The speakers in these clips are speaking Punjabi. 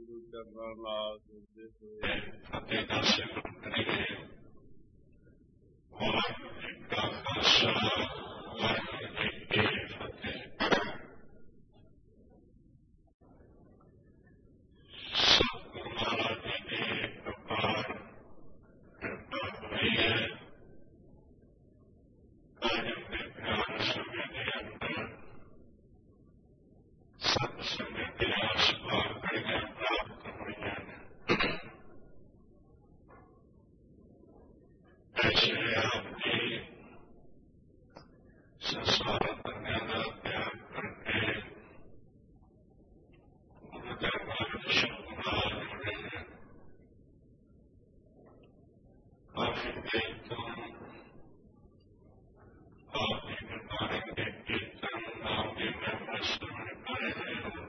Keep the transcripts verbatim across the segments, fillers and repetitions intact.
ਗੁਰੂ ਚਰਨਾਂ ਨਾਲ ਜੁੜਦੇ ਹੋਏ ਫਤਿਹ ਦਾ ਸਿਮਰਨ ਕਰੀਏ। ਵਾਹਿਗੁਰੂ ਜੀ ਕਾ ਖਾਲਸਾ, ਵਾਹਿਗੁਰੂ ਜੀ ਕੀ ਫਤਿਹ। ਸਤਿਗੁਰੂ ਮਹਾਰਾਜ ਜੀ ਦੀ ਅਪਾਰ ਕਿਰਪਾ ਹੋਈ ਹੈ। ਕਾਇਮ ਦੇ ਪਿਆਰ ਸਮੇਂ ਦੇ ਅੰਦਰ ਸਤ ਸਮੇਂ ਦੇ ਆਸਪਾਸ ਕੜੀਆਂ ਪ੍ਰਾਪਤ ਹੋਈਆਂ ਨੇ। ਐਸੇ ਆਪ ਜੀ ਸੰਸਾਰ ਦੁਨੀਆਂ ਦਾ ਤਿਆਗ ਕਰਕੇ ਗੁਰੂ ਦਰਬਾਰ ਸ਼ਬਦ ਨਾਲ ਜੁੜੇ ਨੇ। ਕਾਫੀ ਦੇਰ ਤੋਂ ਆਪ ਜੀ ਗੁਰਬਾਣੀ ਦੇ ਕੀਰਤਨ ਨਾਮ ਦੀ ਮਹਿਮਾ ਸੁਣ ਕਰ ਰਹੇ ਹੋ।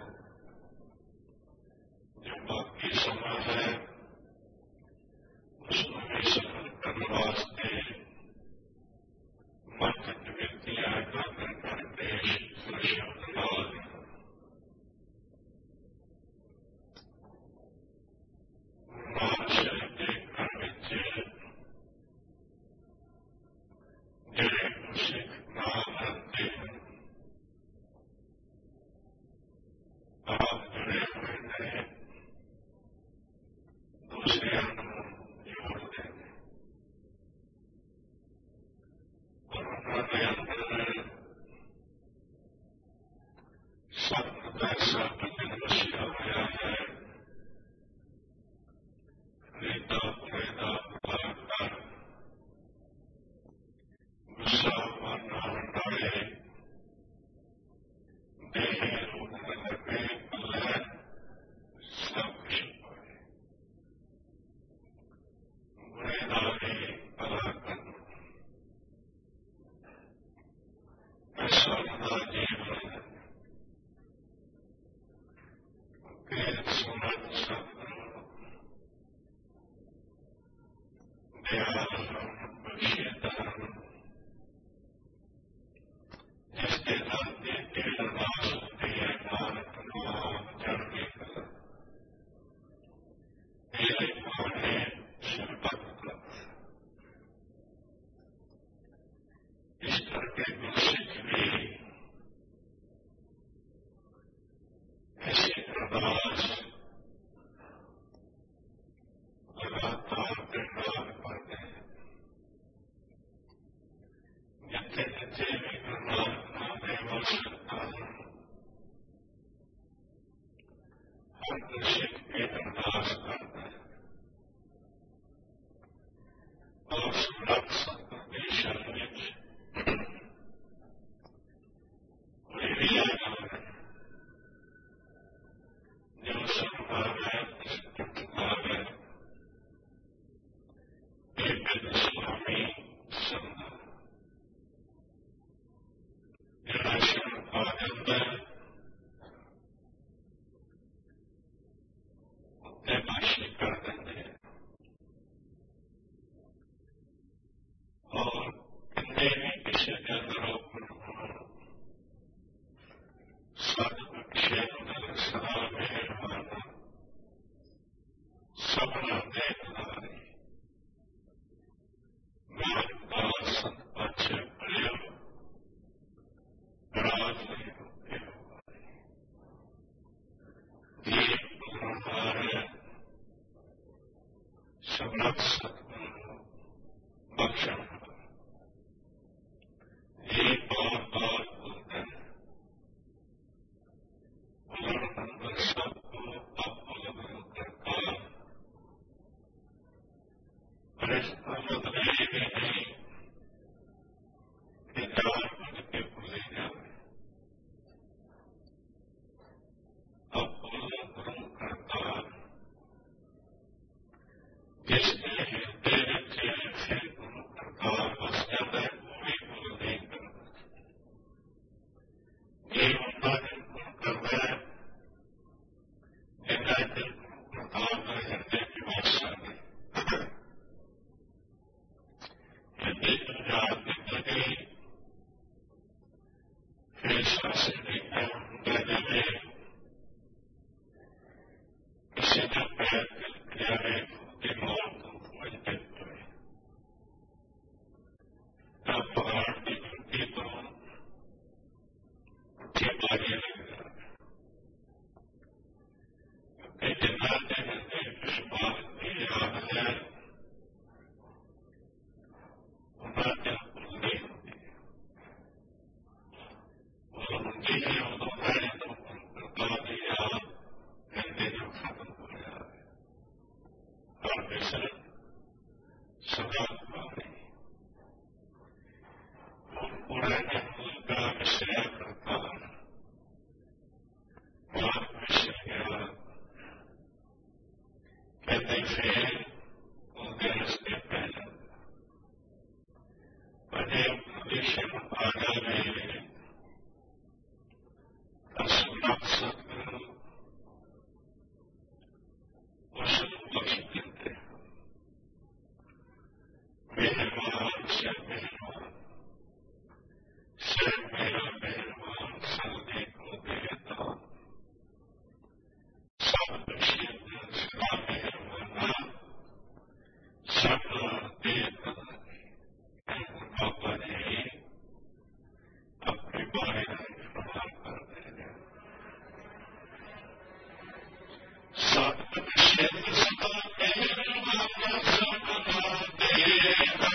ਜੋ ਬਾਕੀ ਸਮਾਂ ਹੈ ਉਸਨੂੰ ਵੀ ਸਫਲ ਕਰਨ ਵਾਸਤੇ ਮਨ ਵਿੱਚ ਵਿਅਕਤੀਆਂ ਇਕਾਗਰ ਕਰਕੇ ਸ਼ਬਦ ਨਾਲ ਨਾਮ ਸਾਹਿਬ ਦੇ ਘਰ ਵਿੱਚ ਜਿਹੜੇ ਸਿੱਖ ਨਾਮ ਰੱਖਦੇ ਹਨ ਆਪ ਜੁੜੇ ਹੋਏ ਨੇ, ਦੂਸਰਿਆਂ ਨੂੰ ਜੋੜਦੇ ਨੇ। ਔਰ ਉਹਨਾਂ ਦੇ ਅੰਦਰ ਸਤਿ ਦਾ ਸਾਬਤ ਵਸਿਆ ਹੋਇਆ ਹੈ। ਰੀਤਾ ਪੁਰੇ ਦਾ ਪ੍ਰਭਾਵ ਕਰ ਗੁੱਸਾ ਮਾਰਨਾ ਹੰਡਾਲੇ ਦੇਹ ਰੂਪ ਲੱਗੇ ਪੱਲੇ ਸਭ ਕੁਛ ਹੋਏ। ਬੁਰੇ ਦਾ ਵੀ ਭਲਾ ਕਰਨ ਐਸਾ ਦਾ ਜੀਵਨ ਕਿ ਸੁਮਤ ਸਤਿਗੁਰੂ ਦਿਆਲ ਬਖਸ਼ੇਦਾਰ ਜਿਸ ਦੇ ਦਰ ਤੇ ਢੇਰ ਅਰਦਾਸ ਹੁੰਦੀ ਹੈ, ਨਾਨਕ ਨਾਮ ਚੜ੍ਹਦੀ ਕਲਾ ਇਹ ਮਾਣੇ ਸਰਬੱਤ। ਇਸ ਕਰਕੇ ਗੁਰਸਿੱਖ ਵੀ ਐਸੀ ਅਰਦਾਸ ਲਗਾਤਾਰ ਦੇ ਨਾਲ ਕਰਦੇ ਹਨ। ਜਿੱਥੇ ਜਿੱਥੇ ਵੀ ਗੁਰੂ ਨਾਨਕ ਨਾਮ ਦੇ ਵਸਦਾ ਹਰ ਗੁਰਸਿੱਖ ਇਹ ਅਰਦਾਸ ਕਰਦਾ ਹੈ। ਔਰ ਸਮਰੱਥ ਸਤਿਗੁਰ ਦੀ ਸ਼ਰਨ ਵਿੱਚ ਕੋਈ ਵੀ ਆਇਆ ਹੈ ਜੋ ਸੰਭਾਵ ਹੈ ਸੰਭਾਵ ਹੈ ਇਹ ਬਿਨ ਸੁਆਮੀ ਸੰਭਾਵ ਜਿਹੜਾ ਸ਼ਰਨ ਪਾ ਜਾਂਦਾ ਹੈ ਉੱਤੇ ਬਾਸ਼ੀ ਕਰ ਦਿੰਦੇ ਹੈ। ਔਰ ਕਿੰਨੇ ਵੀ ਕਿਸੇ ਦੇ ਅੰਦਰ ਔਗਣ ਹੋਣ ਸਤਿਗੁਰ ਖੇਤਰ ਸਦਾ ਮਿਹਰਬਾਨ ਸਭਨਾ ਦੇਖਦਾ ਹੈ। ਨਾਨਕ ਦਾਸ ਸੰਤ ਪਾਤਸ਼ਾਹ ਭਲਿਓ ਰਾਜ ਨਹੀਂ ਹੁੰਦੇ ਇਹ ਗੁਰਹਾਰ ਸਮਰੱਥ ਸਤਿਗੁਰੂ ਬਖਸ਼ਣ ਇਹ ਬਾਰ ਬਾਰ ਬੋਲਦਾ ਹੈ। ਉਹਨਾਂ ਅੰਦਰ ਸਭ ਨੂੰ ਆਪੋ ਲਗੋ ਕਰਤਾਰ ਪਰ ਇਸ ਦਾ ਮਤਲਬ ਇਹ ਵੀ ਨਹੀਂ ਕਿ ਜਾਣ ਬੁੱਝ ਕੇ ਭੁੱਲੇ ਜਾਵੇ। ਆਪੋ ਲਗੋ ਕਰਤਾਰ ਜਿਸ ਦੇ ਹਿਰਦੇ ਵਿੱਚ ਫਿਰ ਗੁਰੂ ਕਰਤਾਰ ਵਸ ਜਾਂਦਾ ਹੈ ਉਹ ਵੀ ਭੁੱਲ ਨਹੀਂ ਕਰਦਾ। ਇਹ ਹੁੰਦਾ ਦਿਲ ਗੁਰੂ ਕਰਦਾ ਹੈ ਜਿੰਨਾ ਦਿਲ ਗੁਰੂ ਕਰਤਾਰ ਦਾ ਹਿਰਦੇ ਵਿੱਚ ਵਸ ਜਾਵੇ। मेहमान से मेहमान से मेरा मेहमान सदी को देता सब शिद्दत सदा मेहमाना सब देता बाबा जी अपने बारे में फरमा कर देने सब शिद्दत सदा मेहमाना सब देता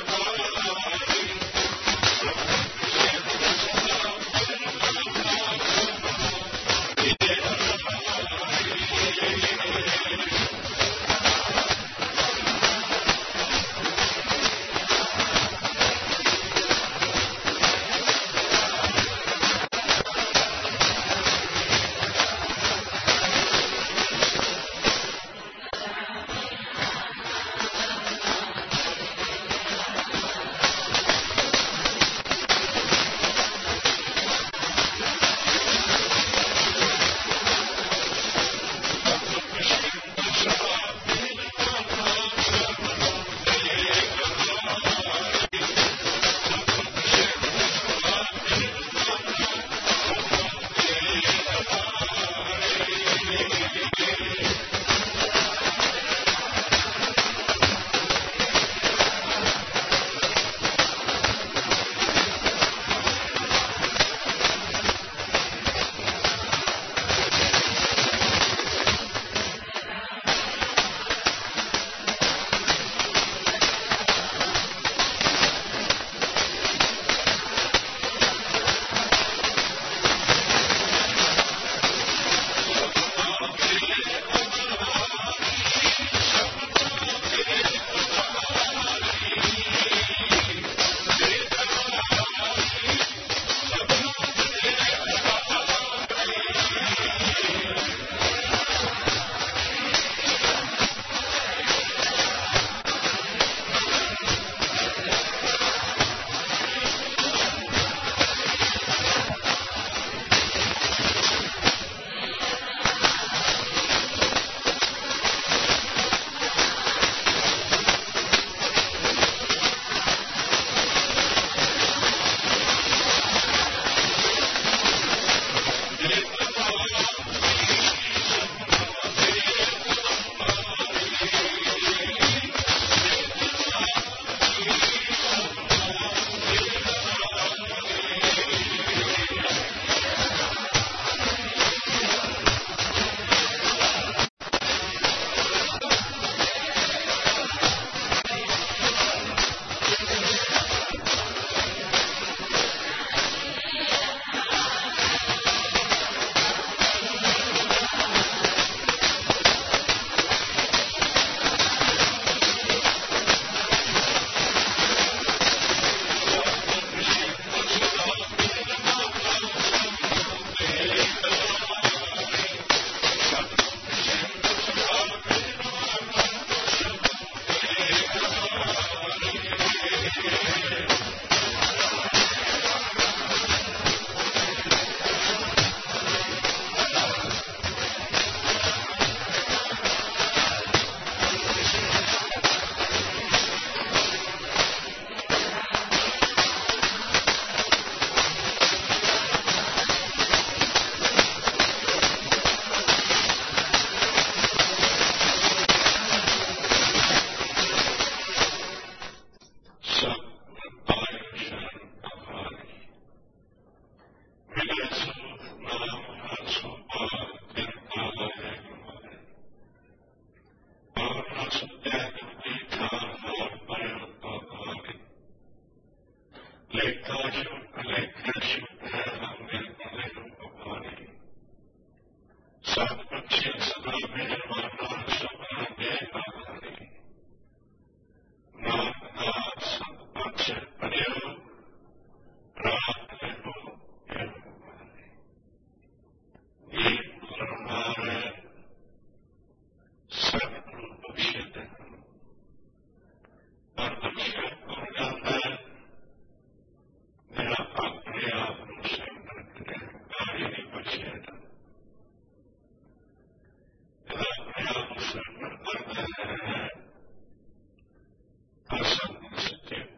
Yeah.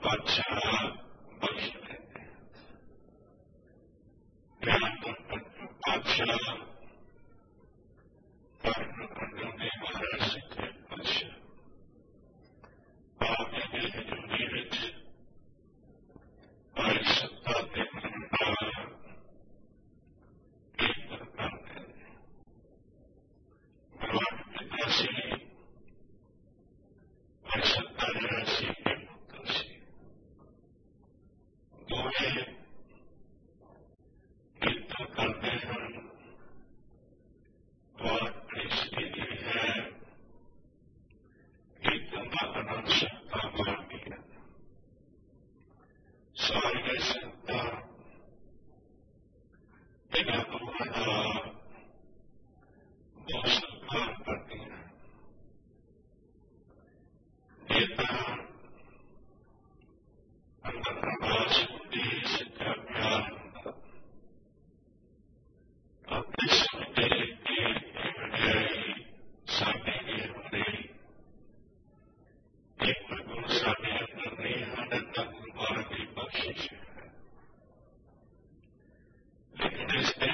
ਪਾਤਸ਼ਾਹ ਬਖਸ਼ਦੇ ਨੇ। ਗਿਆਨ ਤੋਂ ਪਾਤਸ਼ਾਹ ਪਰਮ ਅੰਦਰ ਦੇ ਮਹਾਰਾਜ ਸੱਚੇ ਪਾਤਸ਼ਾਹ ਆਪ ਜੀ ਦੀ ਹਜ਼ੂਰੀ ਵਿੱਚ ਭਾਈ ਸੱਤਾ ਦੇ ਨਾਲ ਕੀਰਤਨ ਕਰਦੇ ਨੇ। ਭਗਵਾਨ ਪਿਤਾ ਸੀ, ਭਾਈ ਸੱਤਾ ਜਿਹੜਾ ਸੀ ਇਹ ਪੁੱਤਰ ਸੀ। ਦੋਵੇਂ ਕੀਰਤਨ ਕਰਦੇ ਹਨ। ਬਹੁਤ ਬੜੀ ਸਥਿਤੀ ਹੈ। ਕੀਰਤਨ ਦਾ ਆਨੰਦ ਸੰਤਾਂ ਮਾਣਦੀ ਹੈ। ਸਾਰੀਆਂ ਸੰਤਾਂ ਇਹਨਾਂ ਦੋਹਾਂ ਦਾ ਬਹੁਤ ਸਤਿਕਾਰ ਕਰਦੀਆਂ। ਇਹ ਤਾਂ ਅੰਦਰ ਪ੍ਰਕਾਸ਼ ਹੁੰਦੀ, ਸੱਚਾ ਪਿਆਰ ਹੁੰਦਾ। ਆਪਣੇ ਸਮਝਦੇ ਕਿ ਇਹ ਵਡਿਆਈ ਸਾਡੇ ਹੀ ਹੁੰਦੀ, ਇਹ ਗੁਣ ਸਾਡੇ ਅੰਦਰ ਨਹੀਂ ਹਨ, ਤਾਂ ਗੁਰੂ ਮਹਾਰਾਜ ਦੀ ਬਖਸ਼ਿਸ਼ ਹੈ। ਲੇਕਿਨ ਇਸ ਦੇ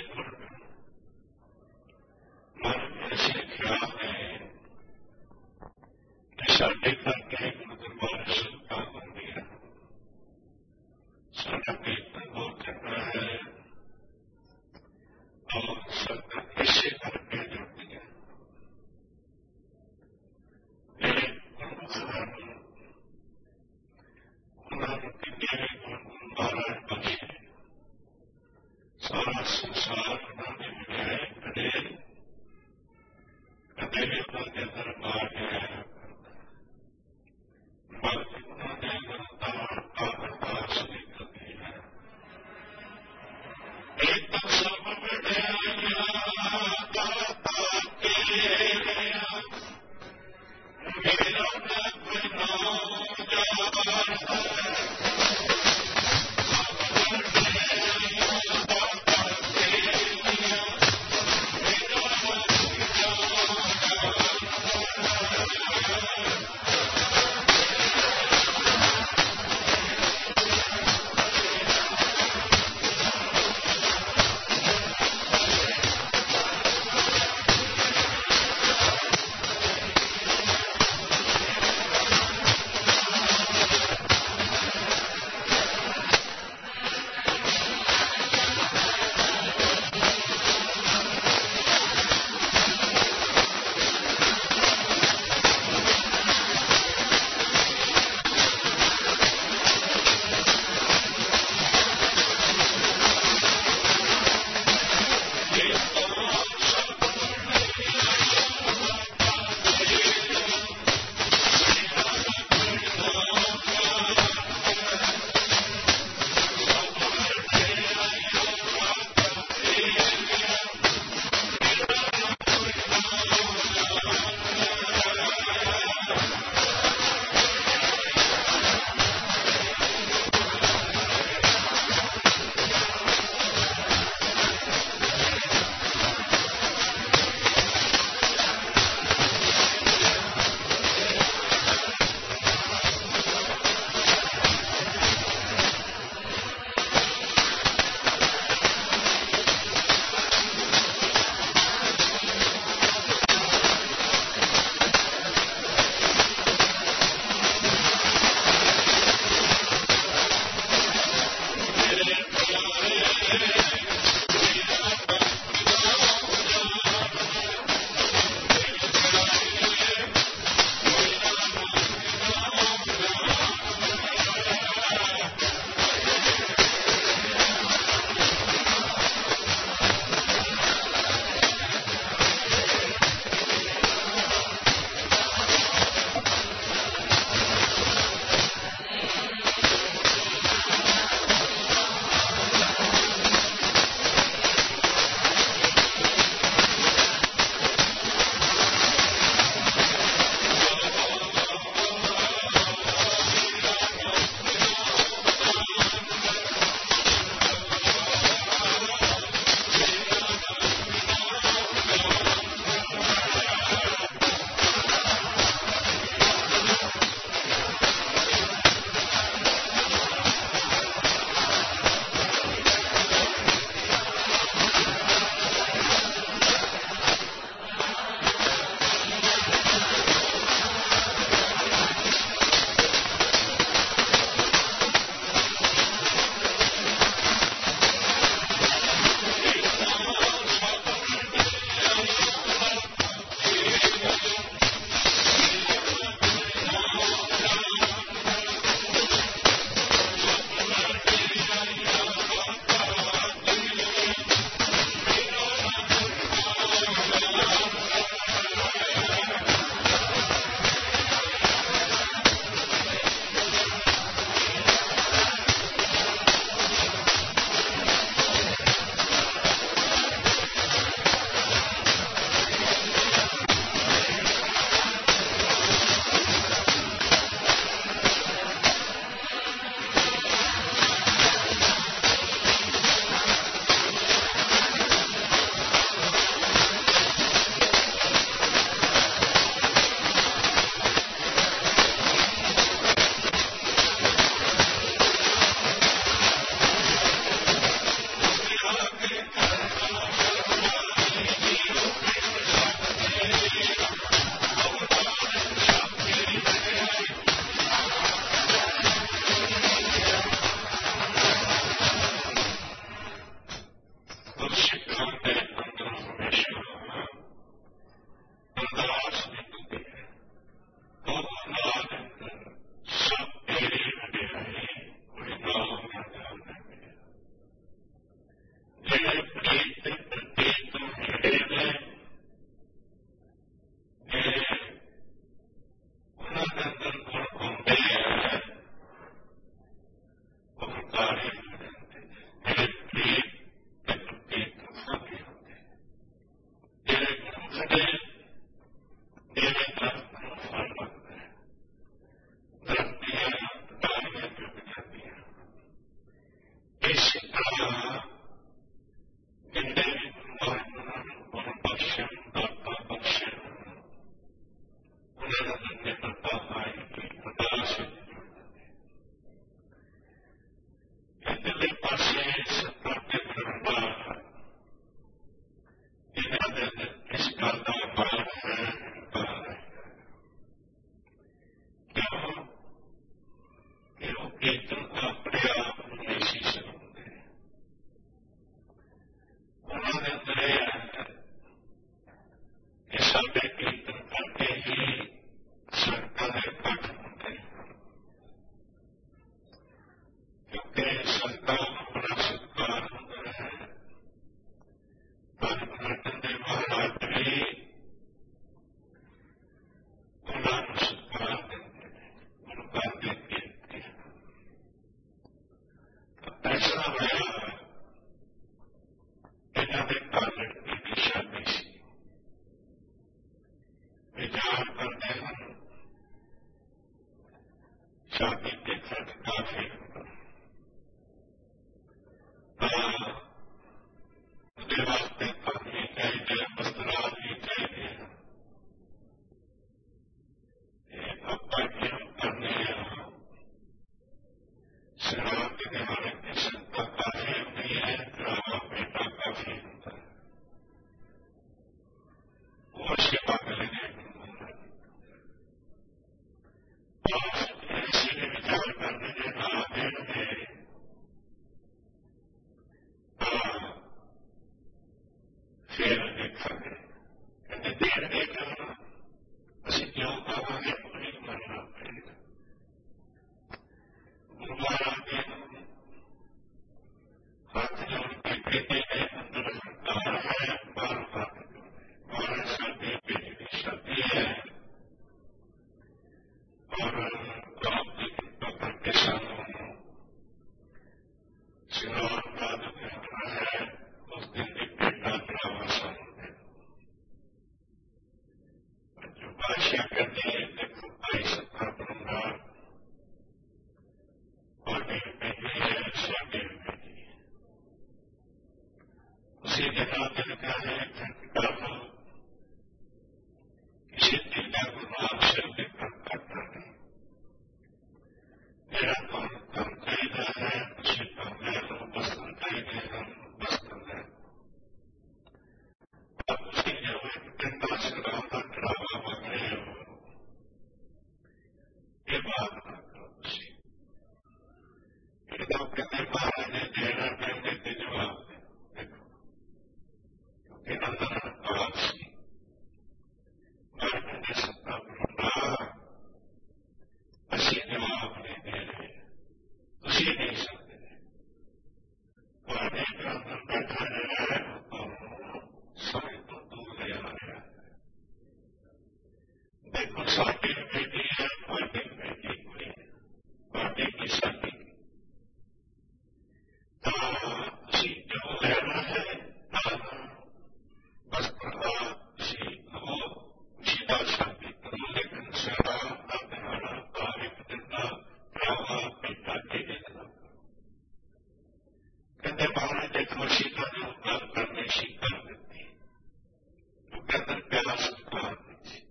ਮਨ ਵਿੱਚ ਖਿਆਲ ਹੈ ਕਿ ਸਾਡੇ ਕਰਕੇ ਗੁਰੂ ਦਰਬਾਰ ਸੰਗਤਾਂ ਹੁੰਦੀਆਂ। ਸਾਡਾ ਕੀਰਤਨ ਬਹੁਤ ਚੰਗਾ ਹੈ ਔਰ ਸੰਗਤਾਂ ਇਸੇ ਕਰਕੇ ਜੁੜਦੀਆਂ। ਜਿਹੜੇ ਗੁਰਮੁਖ ਹਨ ਉਹਨਾਂ ਨੂੰ ਕਿੰਨੇ ਗੁਣ ਗੁਰੂ ਮਹਾਰਾਜ ਬਖਸ਼ੇ। ਸਾਰਾ ਸੰਸਾਰ ਉਹਨਾਂ ਦੇ ਵਡਿਆਈ ਕਰੇ, ਕਦੇ ਵੀ ਉਹਨਾਂ ਦੇ ਦਰਬਾਰ ਨਹੀਂ ਆਇਆ ਕਰਦਾ, ਬਲਕਿ ਉਹਨਾਂ ਦੇ ਵਰਤਾਉ ਦਾ ਅਰਦਾਸ ਨਿਕਲਦੀ ਹੈ। ਇੱਕ ਸਭ ਵਡਿਆਈਆਂ ਦਾਤਾ ਤੇਰੀਆਂ, ਮੇਰਾ ਨਾ ਕੋਈ ਨਾਮ ਜਾਣਦਾ। ਸੰਗਤਾਂ ਨੂੰ ਬੜਾ ਸਤਿਕਾਰ ਹੁੰਦਾ ਹੈ। ਧੰਨ ਗੁਰੂ ਅਰਜਨ ਦੇਵ ਮਹਾਰਾਜ ਜੀ ਉਹਨਾਂ ਨੂੰ ਸਤਿਕਾਰ ਦਿੰਦੇ ਨੇ, ਗੁਰੂ ਘਰ ਦੇ ਬੇਨਤੀ ਐਸਾ ਹੋਇਆ ਇਹਨਾਂ ਦੇ ਘਰ ਲੜਕੀ ਦੀ ਸ਼ਾਦੀ ਸੀ। ਵਿਚਾਰ ਕਰਦੇ ਹਨ ਸ਼ਾਦੀ ਦੇ ਖਰਚ ਕਾਫੀ ਹੁੰਦਾ ਤਾਂ ਉਹਦੇ ਵਾਸਤੇ ਧਨ ਵੀ ਚਾਹੀਦੇ, ਵਸਤਰਾਲ ਵੀ ਚਾਹੀਦੇ ਹਨ। ਇਹ ਆਪਾਂ ਕਿਉਂ ਕਰਨੇ ਆ? ਸ਼ਰਾਬ ਦੇ ਦਿਹਾੜੇ ਦੀ ਸੰਗਤਾਂ ਕਾਫੀ ਹੁੰਦੀ ਹੈ, ਭਰਾਵਾ ਬੇਟਾ ਕਾਫੀ ਹੁੰਦਾ ਹੈ। ਉਹ ਅਸੀਂ ਪੱਕ ਲੈਣੇ ਇਸੇ ਨੇ ਵਿਚਾਰ ਕਰਦੇ ਜੇ ਨਾ ਦੇਣਗੇ ਤਾਂ ਫਿਰ ਦੇਖਾਂਗੇ। ਕਹਿੰਦੇ ਦੇਣਗੇ ਤਾਂ ਅਸੀਂ ਕਿਉਂ ਕਹਾਂਗੇ? ਕੋਈ ਮੰਨਣਾ ਪਏਗਾ। ਗੁਰੂ ਮਹਾਰਾਜ ਜੀ ਨੂੰ ਹੱਥ ਜੋੜ ਕੇ ਕਹਿੰਦੇ ਨੇ ਅੰਦਰ ਹੰਕਾਰ ਹੈ, ਬਾਹਰ ਹੱਥ ਔਰ ਸਾਡੀ ਬੇਟੀ ਦੀ ਸ਼ਾਦੀ ਹੈ ਔਰ ਆਪ ਦੀ ਕਿਰਪਾ ਕਰਕੇ ਸਾਨੂੰ ਸਿਰੋਨਾਦ ਮਿਲਣਾ ਹੈ। ਉਸ ਦਿਨ ਦੀ ਭੇਟਾ ਭਰਾਵਾ ਸਾਨੂੰ ਦੇ ਜੋ ਬਾਦਸ਼ਾਹ ਕਹਿੰਦੇ ਦੇਖੋ ਭਾਈ ਸੱਤਾ ਬਣੂਗਾ ਔਰ ਮੇਰੀ ਬੇਟੀ ਹੈ, ਸਾਡੀ ਬੇਟੀ ਹੈ। ਉਸੇ ਜਗ੍ਹਾ ਤੇ ਲਿਖਾ ਹੈ ਕਰ ਲਓ ਕਿਸੇ ਦਿਨ ਦਾ ਗੁਰੂ ਨਾਮ ਸਿਰ ਦੇ ਪਰ ਕਰਦਾ ਨਹੀਂ। ਮੇਰਾ ਤੁਹਾਨੂੰ ਕੰਮ ਚਾਹੀਦਾ ਹੈ, ਤੁਸੀਂ ਕੰਮ ਲੈ ਲਓ, ਬਸਤਰ ਚਾਹੀਦੇ ਹਨ, ਬਸਤਰ ਲੈ ਲਓ। ਪਰ ਤੁਸੀਂ ਜੋ ਇੱਕ ਦਿਨ ਦਾ ਸਰਕਾਰ ਦਾ ਡਰਾਵਾ ਮੰਗ ਰਹੇ ਹੋ, ਇਹ ਬਾਤ ਨਾ ਕਰੋ। ਤੁਸੀਂ ਇਹਦਾ ਕਹਿੰਦੇ ਮਹਾਰਾਜ ਨੇ ਦੇਣਾ ਕਹਿੰਦੇ ਤੇ ਜਵਾਬ ਦੇਖੋ ਇਹਨਾਂ ਦਾ ਜਵਾਬ ਸੀ। ਮਹਾਰਾਜ ਨੇ ਸੱਤਾ ਬਣਾਉਣਾ ਅਸੀਂ ਜਵਾਬ ਨਹੀਂ ਦੇ ਰਹੇ, ਤੁਸੀਂ ਨਹੀਂ ਸਕਦੇ। ਤੁਹਾਡੇ ਅੰਦਰ ਬੈਠਾ ਜਿਹੜਾ ਹੈ ਤੁਹਾਨੂੰ ਸਮਝ ਤੋਂ ਦੂਰ ਲੈ ਆ ਰਿਹਾ ਹੈ। ਦੇਖੋ ਸਾਡੀ ਬੇਟੀ ਹੈ, ਤੁਹਾਡੀ ਬੇਟੀ ਕੋਈ ਤੁਹਾਡੀ ਕੀ ਸਾਡੀ ਤਾਂ ਤੁਸੀਂ ਜੋ ਲੈਣਾ ਹੈ ਤਾਂ ਬਸ ਪ੍ਰਭਾ ਤੁਸੀਂ ਕਹੋ ਖੁਸ਼ੀ ਦਾ ਸ਼ਾਂਤੀ ਕਰੋ। ਲੇਕਿਨ ਸ਼ਰਾਬ ਦਾ ਦਿਹਾੜਾ ਤਾਂ ਇੱਕ ਦਿਨ ਦਾ ਭਰਾਵਾ ਬੇਟਾ ਦੇ ਦੇਣਾ। ਕਹਿੰਦੇ ਮਹਾਰਾਜ ਇੱਕ ਮਸੀਤਾ ਦੀ ਗੱਲ ਕਰਨੀ ਸੀ, ਕਰ ਦਿੱਤੀ। ਉਹ ਕਹਿੰਦੇ ਪਿਆਰ ਸਤਿਕਾਰ ਨਹੀਂ ਸੀ।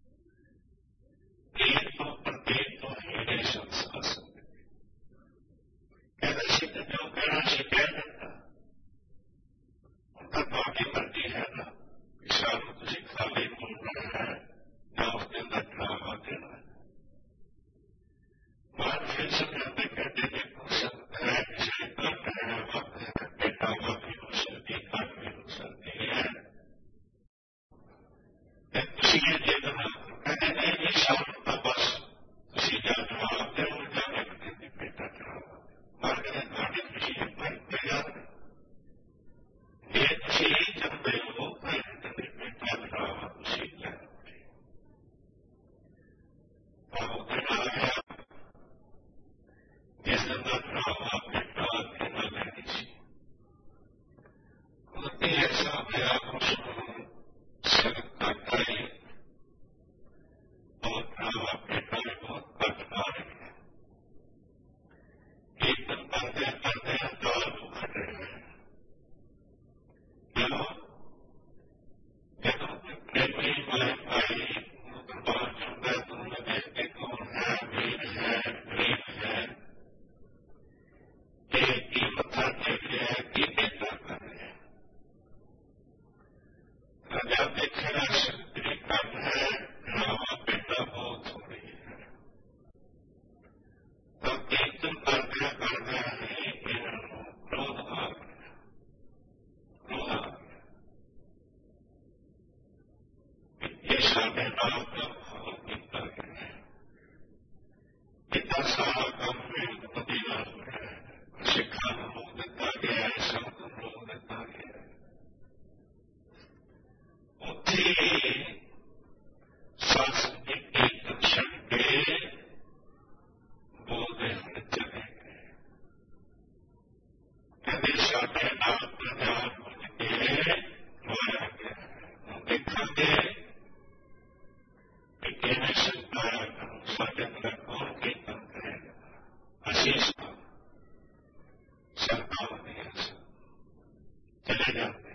ਦੇਰ ਤੋਂ ਪ੍ਰਤੇਕ ਤੋਂ ਹੀਰੇ ਸੰਸਾਰ ਸਕਦੇ ਕਹਿੰਦੇ ਸੀ ਤੇ ਜੋ ਕਹਿਣਾ ਸੀ ਕਹਿ ਦਿੱਤਾ। ਹੁਣ ਤਾਂ ਤੁਹਾਡੀ ਮਰਜ਼ੀ ਹੈ ਨਾ ਕਿ ਸਾਨੂੰ ਤੁਸੀਂ ਖਾਲੀ ਬੋਲਣਾ ਹੈ ਜਾਂ ਉਸ ਦਿਨ ਦਾ ਡਰਾਵਾ ਦੇਣਾ ਹੈ। ਬਾਅਦ ਫਿਰ ਸਮਝਾਉਂਦੇ ਕਹਿੰਦੇ ਦੇਖੋ ਸੰਗਤ ਹੈ, ਕਿਸੇ ਘੱਟ ਹੈ, ਵਕਤ ਹੈ, ਬੇਟਾ ਵਾਪੀ ਹੋ ਸਕਦੀ, ਘੱਟ ਵੀ ਹੋ ਸਕਦੀ ਹੈ। ਤੇ ਤੁਸੀਂ ਇਹ ਦੇਖਣਾ ਕਹਿੰਦੇ ਨਹੀਂ ਜੀ ਸਾਨੂੰ ਤਾਂ ਬਸ ਤੁਸੀਂ ਜਾਂ ਜਵਾਬ ਦਿਓ ਜਾਂ ਇੱਕ ਦਿਨ ਦੀ ਬੇਟਾ ਡਰਾਵਾ ਦਿਓ। ਮਰ ਕੇ ਤੁਹਾਡੀ ਖੁਸ਼ੀ ਹੈ ਪਰ ਪਿਆਰ ਜੇ ਤੁਸੀਂ ਇਹ ਚਾਹੁੰਦੇ ਹੋ ਤਾਂ ਇੱਕ ਦਿਨ ਦੀ ਬੇਟਾ ਡਰਾਵਾ ਤੁਸੀਂ ਲੈ ਉਹ ਦਿਨ ਆ ਗਿਆ ਜਿਸ ਦਿਨ ਦਾ ਡਰਾਵਾ ਬੇਟਾ ਦੇਣਾ ਲੈਣੀ ਸੀ। ਉਹਦੇ ਐਸਾ ਹੋਇਆ ਉਸ ਨੂੰ ਸੰਗਤ ਘੱਟ ਆਈ और डरावा बेटा भी बहुत घट आ रही है। एक दिन करते करते दाल को घट रहे हैं क्यों? जब प्रेमी माए भाई दरबार चुनता है तो उन्हें देखते कौन है, वीर है, गरीब है, की मत्था टेक रहे हैं, की बेटा कर रहे हैं। राजा देखेगा शक्ति कम है, डरावा बेटा बहुत हो रही है। तो कीर्तन करते करते ही इन्होंने क्रोध आ गया, क्रोध आ गया। ये साढ़े नाम का भाव कितना गया है, इतना सारा काम में मदीना हो रहा है, सिखाना इसको सरकार ने चले जाते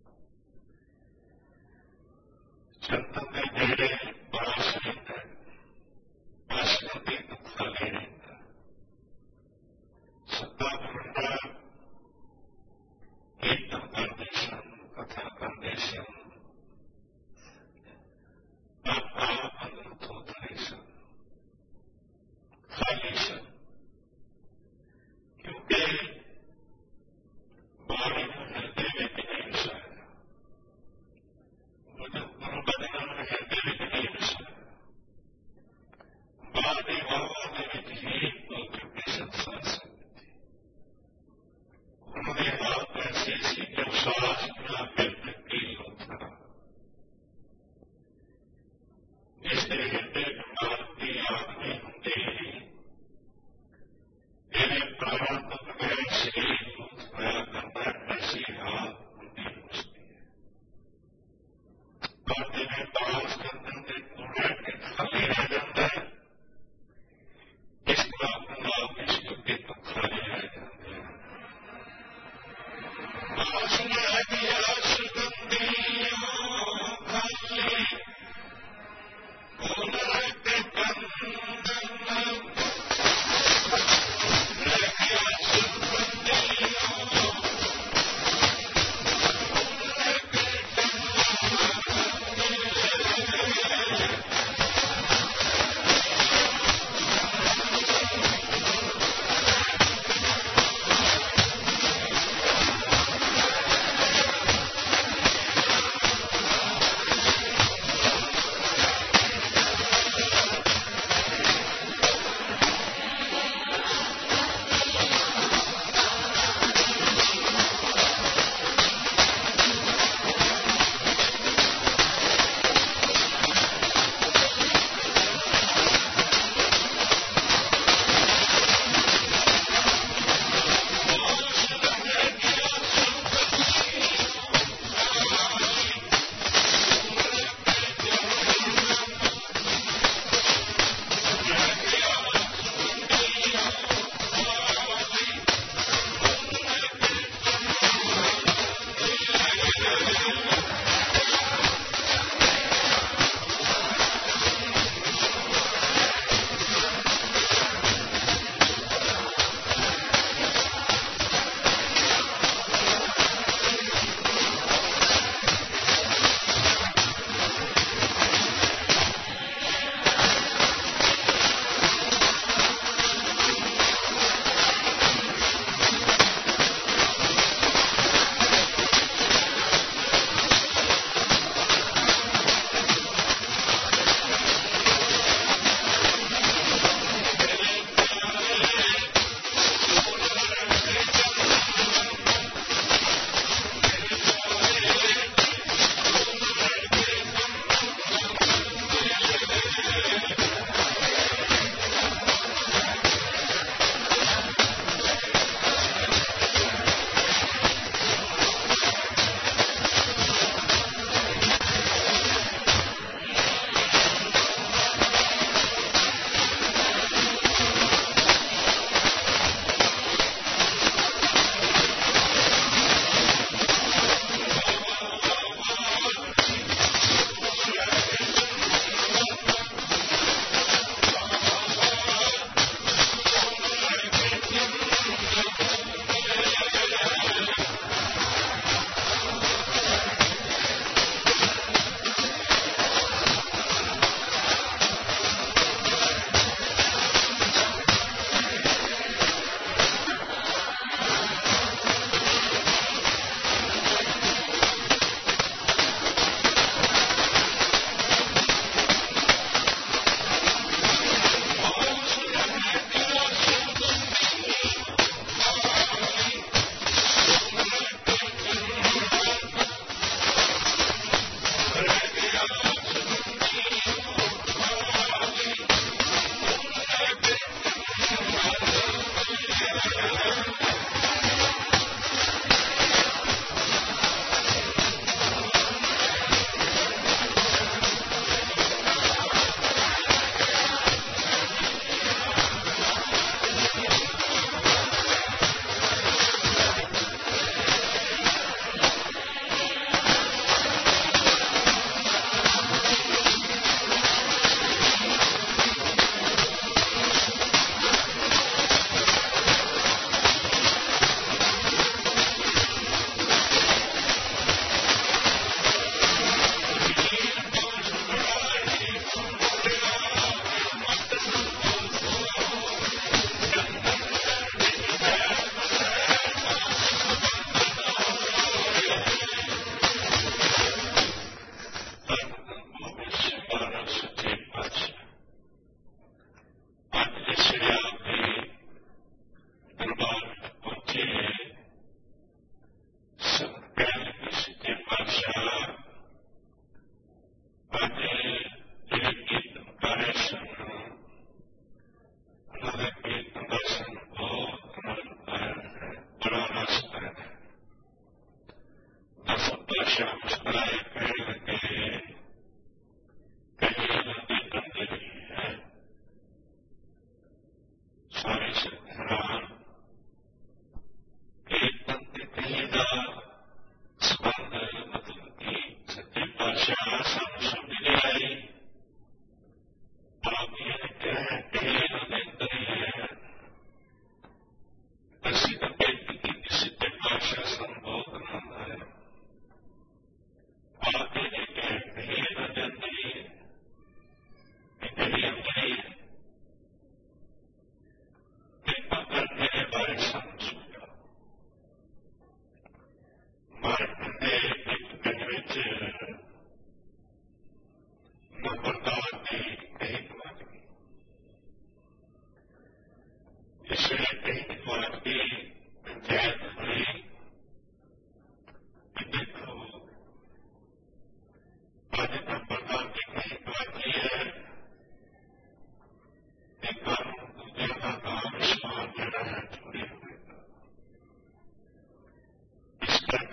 चंदन में मेरे बड़ा शरीर है बासमती खाली रहता सत्ता भंडा कीर्तन कंडीशन कथा कंडीशन आप अनुभूत होता है सब खाली सब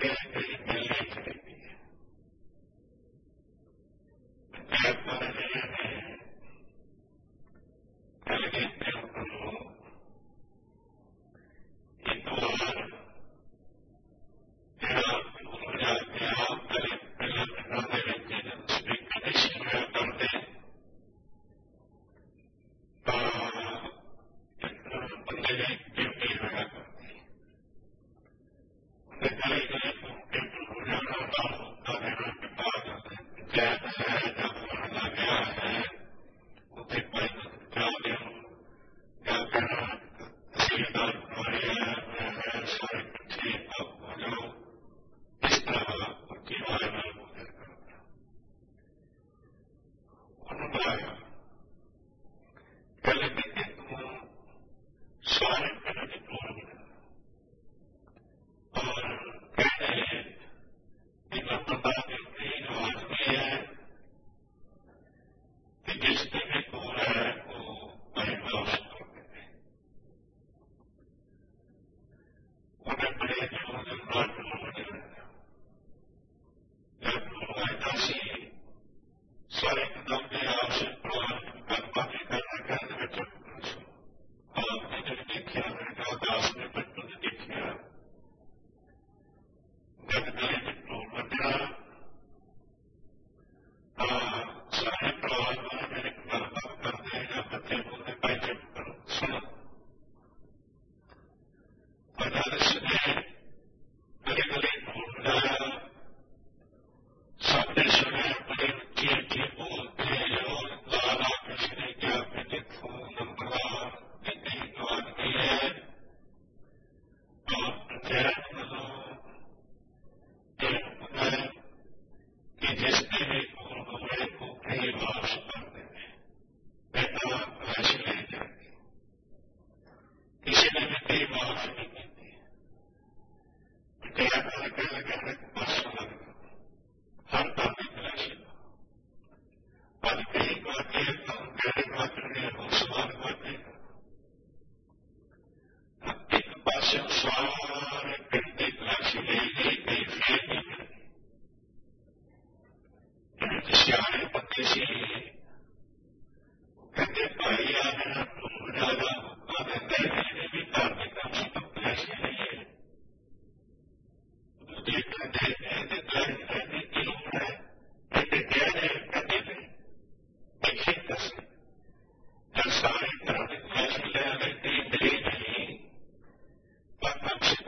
ਸਾਰੇ ਤਰ੍ਹਾਂ ਦੇ ਫੈਸਲੇ ਲੈਣੇ ਤੇ ਮਿਲੇ ਨਹੀਂ, ਪਰ ਅਕਸਰ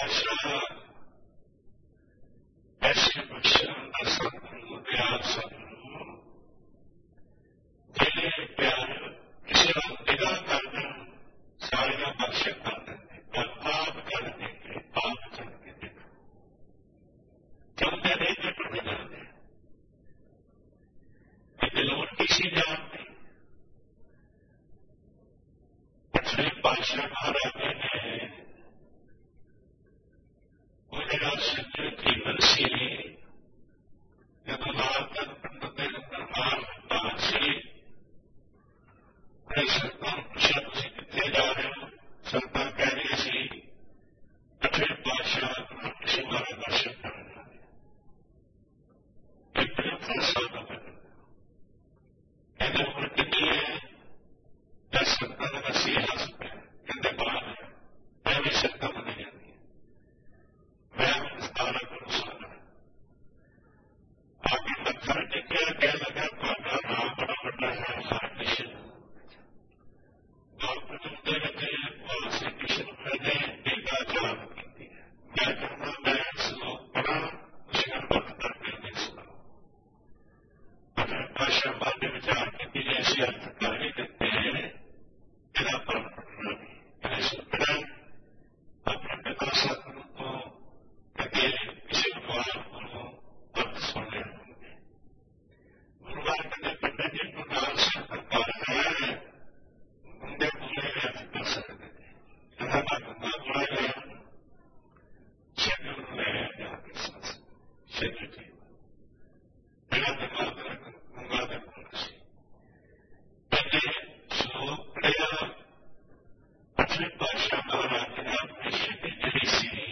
ਪਾਤਸ਼ਾਹ ਐਸੇ ਬਖਸ਼ਣ ਦਾ ਸਤਿਗੁਰੂ ਦਿਆਲ ਸਤਿਗੁਰੂ ਜਿਹੜੇ ਪਿਆਰ ਕਿਸੇ ਨੂੰ ਨਿਗਾਹ ਕਰਦੇ ਸਾਰੀਆਂ ਬਖਸ਼ਿਸ਼ ਕਰ ਦਿੰਦੇ ਪਰ ਆਪ ਕਰਦੇ ਕਿ ਆਪ ਚੱਲ ਕੇ ਦੇਖੋ ਚਾਹੁੰਦੇ ਨਹੀਂ ਕਿ ਟੁੱਟ ਜਾਂਦੇ ਕਿ ਲੋੜ ਕਿਸੇ ਜਾਣ ਦੀ ਪਛੜੇ ਪਾਤਸ਼ਾਹ ਮਹਾਰਾਜ ਨੇ ਉਹ ਜਿਹੜਾ ਸੱਚੇ ਜੀਵਨ ਸੀ ਜਦੋਂ ਨਾਰਦ ਪੰਡਤ ਦੇ ਦਰਬਾਰ ਦਾ ਸੀ ਸੰਤਾਂ ਪੁੱਛਿਆ ਤੁਸੀਂ ਕਿੱਥੇ ਜਾ ਰਹੇ ਹੋ ਸੰਤਾਂ ਕਹਿ ਰਹੇ ਸੀ ਅੱਠਵੇਂ ਪਾਤਸ਼ਾਹ ਕਿਸੇ ਮਾਰੇ ਦਰਸ਼ਨ ਕਰਨ ਇੱਕ ਫੈਸਲਾ ਦਾ ਕਹਿੰਦੇ ਉਮਰ ਕਿੰਨੀ ਹੈ ਜਾਂ ਸੰਤਾਂ ਦਾ ਸੀ ਹੱਸ ਪਿਆ ਕਹਿੰਦੇ ਬਾਹਰ ਮੈਂ ਵੀ ਸੰਤਾਂ ਮੰਨੀ ਜਾਂਦੀ ਮੈਂ ਸਤਾਰਾਂ ਗੁਰੂ ਸਾਲ ਆ ਕੇ ਪੱਥਰ ਟੇਕਿਆ ਕਹਿ ਲੱਗਾ ਤੁਹਾਡਾ ਨਾਮ ਬੜਾ ਵੱਡਾ ਹੈ ਹਰ ਕਿਸੇ ਦੇ ਵਿੱਚ ਸ਼੍ਰੀ ਕ੍ਰਿਸ਼ਨ ਨੇ ਗੀਤਾ ਚਾਰਨ ਕੀਤੀ ਹੈ ਮੈਂ ਕਹਿੰਦਾ ਮੈਂ ਸਲੋਕ ਪੜ੍ਹਾਂ ਤੁਸੀਂ ਅਨੁਭਵ ਕਰਕੇ ਨਹੀਂ ਸੁਣਾਓ ਆਪਣੇ ਭਾਸ਼ਾ ਬਾਦ ਦੇ ਵਿਚਾਰ ਕੀਤੀ ਜੇ ਅਸੀਂ ਅਰਥ ਕਰ ਹੀ ਦਿੱਤੇ ਇਹਦਾ ਪਰ ਪੜ੍ਹਨਾ ਨਹੀਂ ਇਹ ਸੁਣਨਾ ਆਪਣੇ ਪਿਤਾ ਸਤਿਗੁਰੂ ਤੋਂ ਕਦੇ ਕਿਸੇ ਵਿਦਵਾਨ ਕੋਲੋਂ ਅਰਥ ਸੁਣਨੇ ਹੋਣਗੇ ਗੁਰੂ ਘਰ ਕਹਿੰਦੇ ਪੰਡਿਤ ਜੀ ਨੂੰ ਨਾਲ ਸੰਗਤ ਕਰ ਹੈ ਮੁੰਡੇ ਬੋਲੇ ਅਰਥ ਕਰ ਸਕਦੇ ਨੇ ਇਹਨਾਂ ਦਾ ਗੁੰਗਾ ਬੋਲੇ ਲਿਆ ਸ਼ੇਖਰ ਨੂੰ ਲੈ ਜਾ ਕੇ ਸਾਸ ਸ਼ੇਖਰ ਜੀ ਇਹਨਾਂ ਦੇ ਮਾਤ ਗੁੰਗਾ ਦੇ ਬੋਲੇ ਸੀ ਪਹਿਲੇ ਸਲੋਕ ਪੜਿਆ ਅੱਠਵੇਂ ਪਾਤਸ਼ਾਹ ਮਹਾਰਾਜ ਨੇ ਆਪਣੀ ਸ਼ਕਤੀ ਜਿਹੜੀ ਸੀ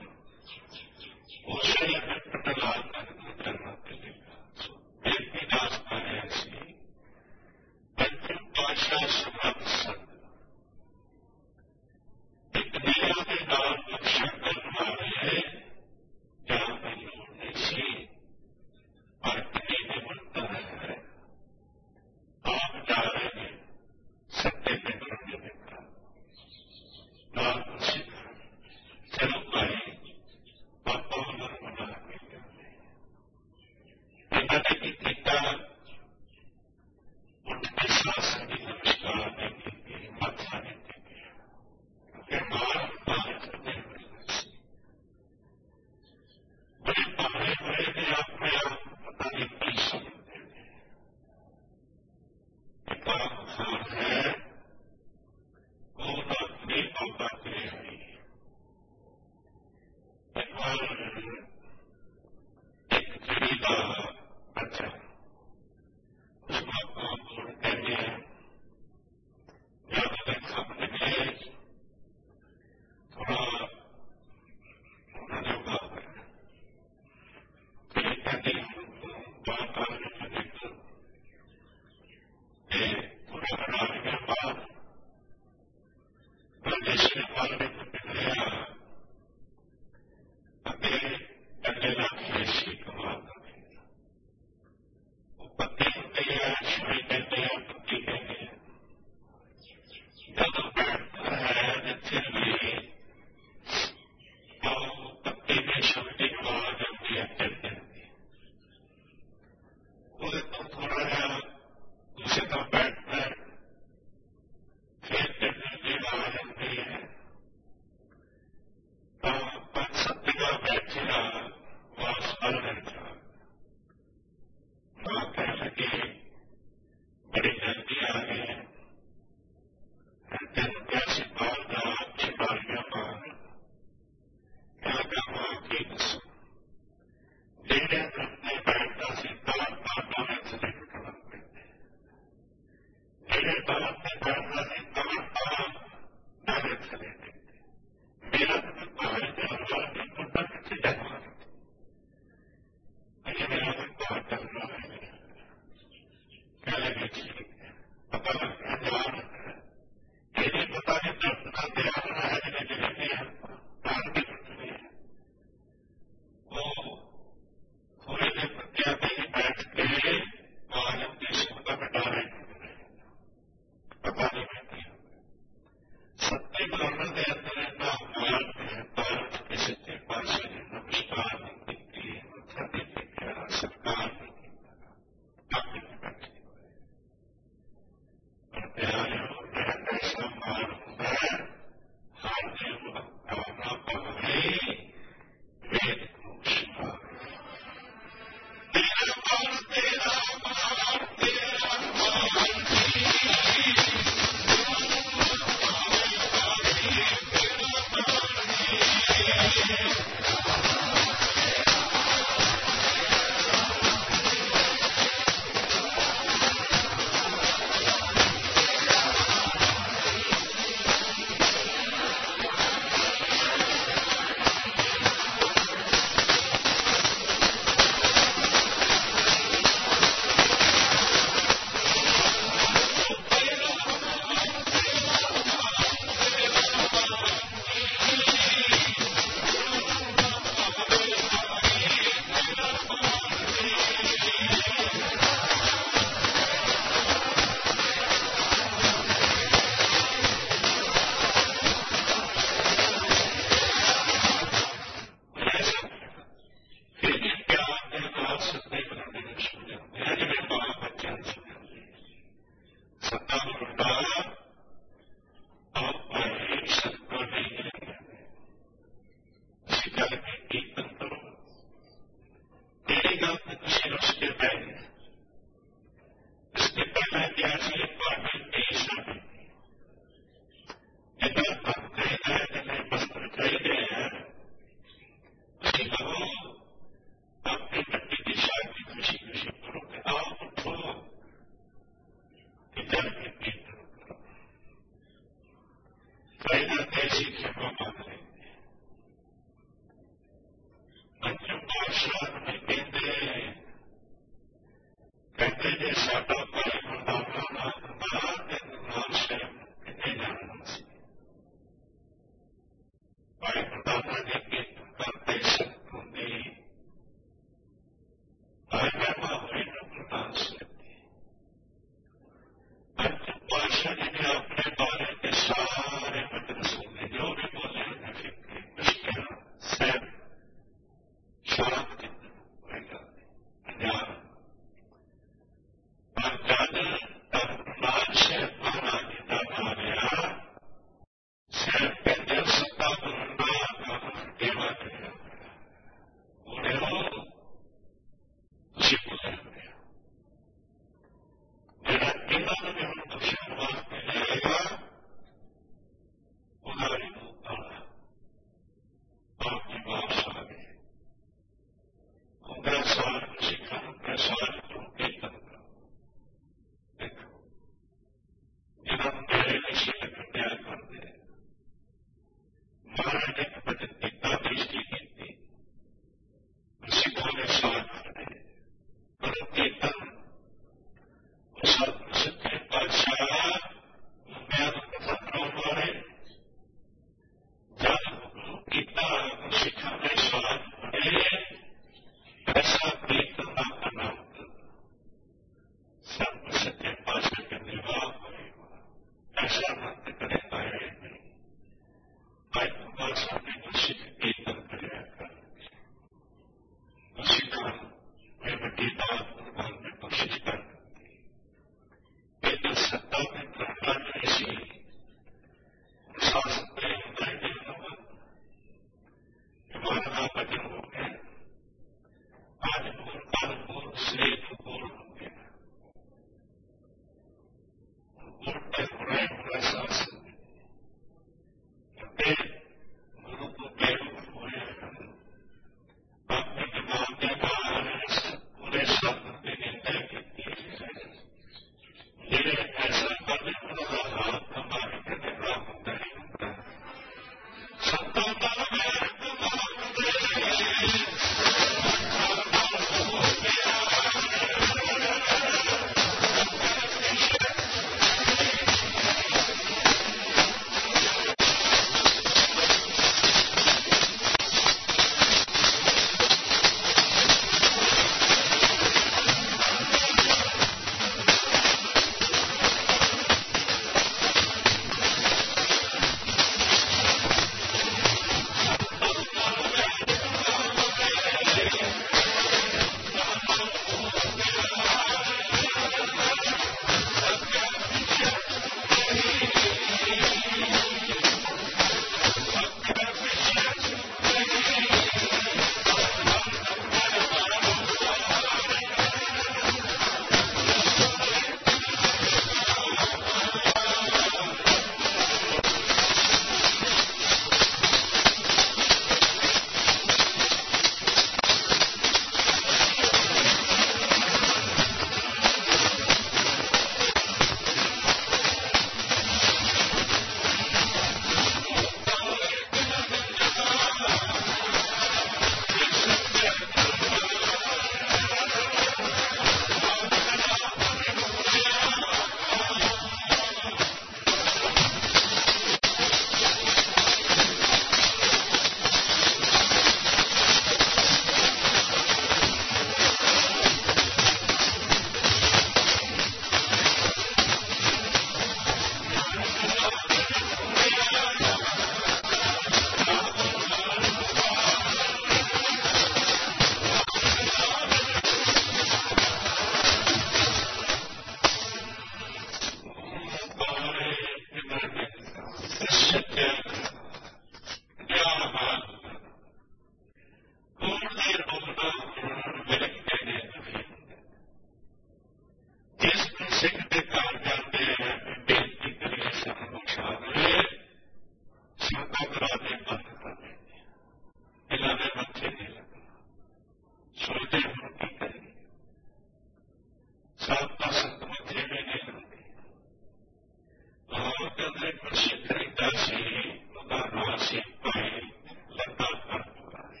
ਸਾਤਾ ਸੰਤਮਤ ਜਿਵੇਂ ਨਹੀਂ ਹੁੰਦੀ। ਲਾਹੌਰ ਦੇ ਅੰਦਰ ਇੱਕ ਪ੍ਰਸਿੱਧ ਰਹਿੰਦਾ ਸੀ, ਉਹਦਾ ਨਾਂ ਸੀ ਭਾਈ ਲੱਤਾ ਪਰਪੁਰਾਰੀ।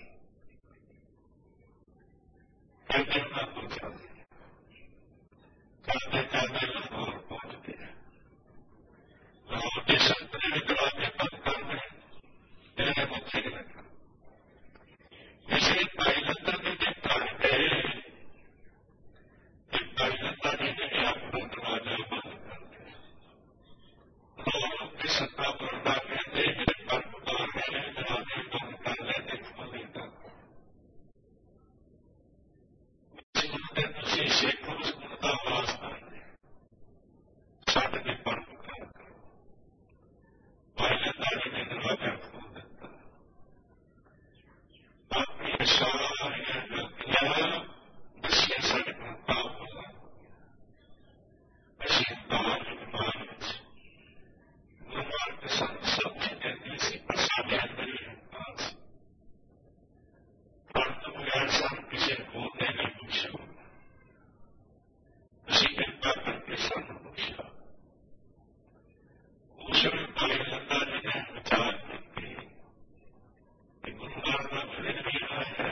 ਕਹਿੰਦੇ ਉਹਨਾਂ ਕੋਲ ਚੱਲਦੇ ਕਰਦੇ ਕਰਦੇ ਲਾਹੌਰ ਪਹੁੰਚਦੇ ਆ। ਲਾਹੌਰ ਦੇ ਸੰਤਰੇ ਵੀ ਦਰਵਾਜ਼ੇ ਬੰਦ ਕਰ ਰਹੇ, ਇਹਨੇ ਮੱਥੇ ਨਹੀਂ ਲੱਗਾ। ਇਸੇ ਭਾਈ ਲੱਤਾ ਨੇ ਜੇ ਘਰ ਗਏ ਤੇ ਭਾਈ ਲੱਤਾ ਜੀ ਨੇ ਆਪਣਾ ਦਰਵਾਜ਼ਾ ਬੰਦ ਕਰ ਦਿਆ। ਲਾਹੌਰ ਦੇ ਸੱਤਾ ਪਰਦਾ ਕਹਿੰਦੇ ਜਿਹੜੇ ਪਰਪੁਕਾਰ ਨੇ ਦਰਵਾਜ਼ੇ ਬੰਦ ਕਰ ਲਏ ਤੇ ਖੋਲ੍ਹੇ ਤੱਕ ਤੁਸੀਂ ਸਿੱਖ ਉਸ ਦਾ ਵਾਸਤਾ ਸਾਡੇ ਦੇ ਪਰਪੁਕਾਰ ਕਰੋ। ਭਾਈ ਲੱਤਾ ਜੀ ਨੇ ਦਰਵਾਜ਼ਾ ਖੋਲ੍ਹ ਦਿੱਤਾ। ਆਪਣੀਆਂ ਸਾਰੀਆਂ ਗਲਤੀਆਂ ਦੱਸੀਆਂ ਸਾਡੇ ਕੋਲ ਪਾਪ ਹੋ ਅਸੀਂ ਬਾਹਰ ਜਮਾਨ ਵਿੱਚ ਗੁਰਮਾਨ ਕੇ ਸਾਨੂੰ ਸਭ ਕਹਿੰਦੀ ਸੀ, ਪਰ ਸਾਡੇ ਅੰਦਰ ਹੀ ਹੁੰਦਾ ਸੀ। ਪਰ ਤੋਂ ਬਗੈਰ ਸਾਨੂੰ ਕਿਸੇ ਹੋਰ ਨੇ ਨਹੀਂ ਪੁੱਛਿਆ। ਅਸੀਂ ਕਿਰਪਾ ਕਰਕੇ ਸਾਨੂੰ ਪੁੱਛਿਆ। ਉਸ ਵੇਲੇ ਭਾਈ ਲੱਤਾ ਜੀ ਨੇ ਵਿਚਾਰ ਕੀਤੀ ਕਿ ਗੁਰੂ ਘਰ ਦਾ ਫਿਰ ਵੀ ਆਇਆ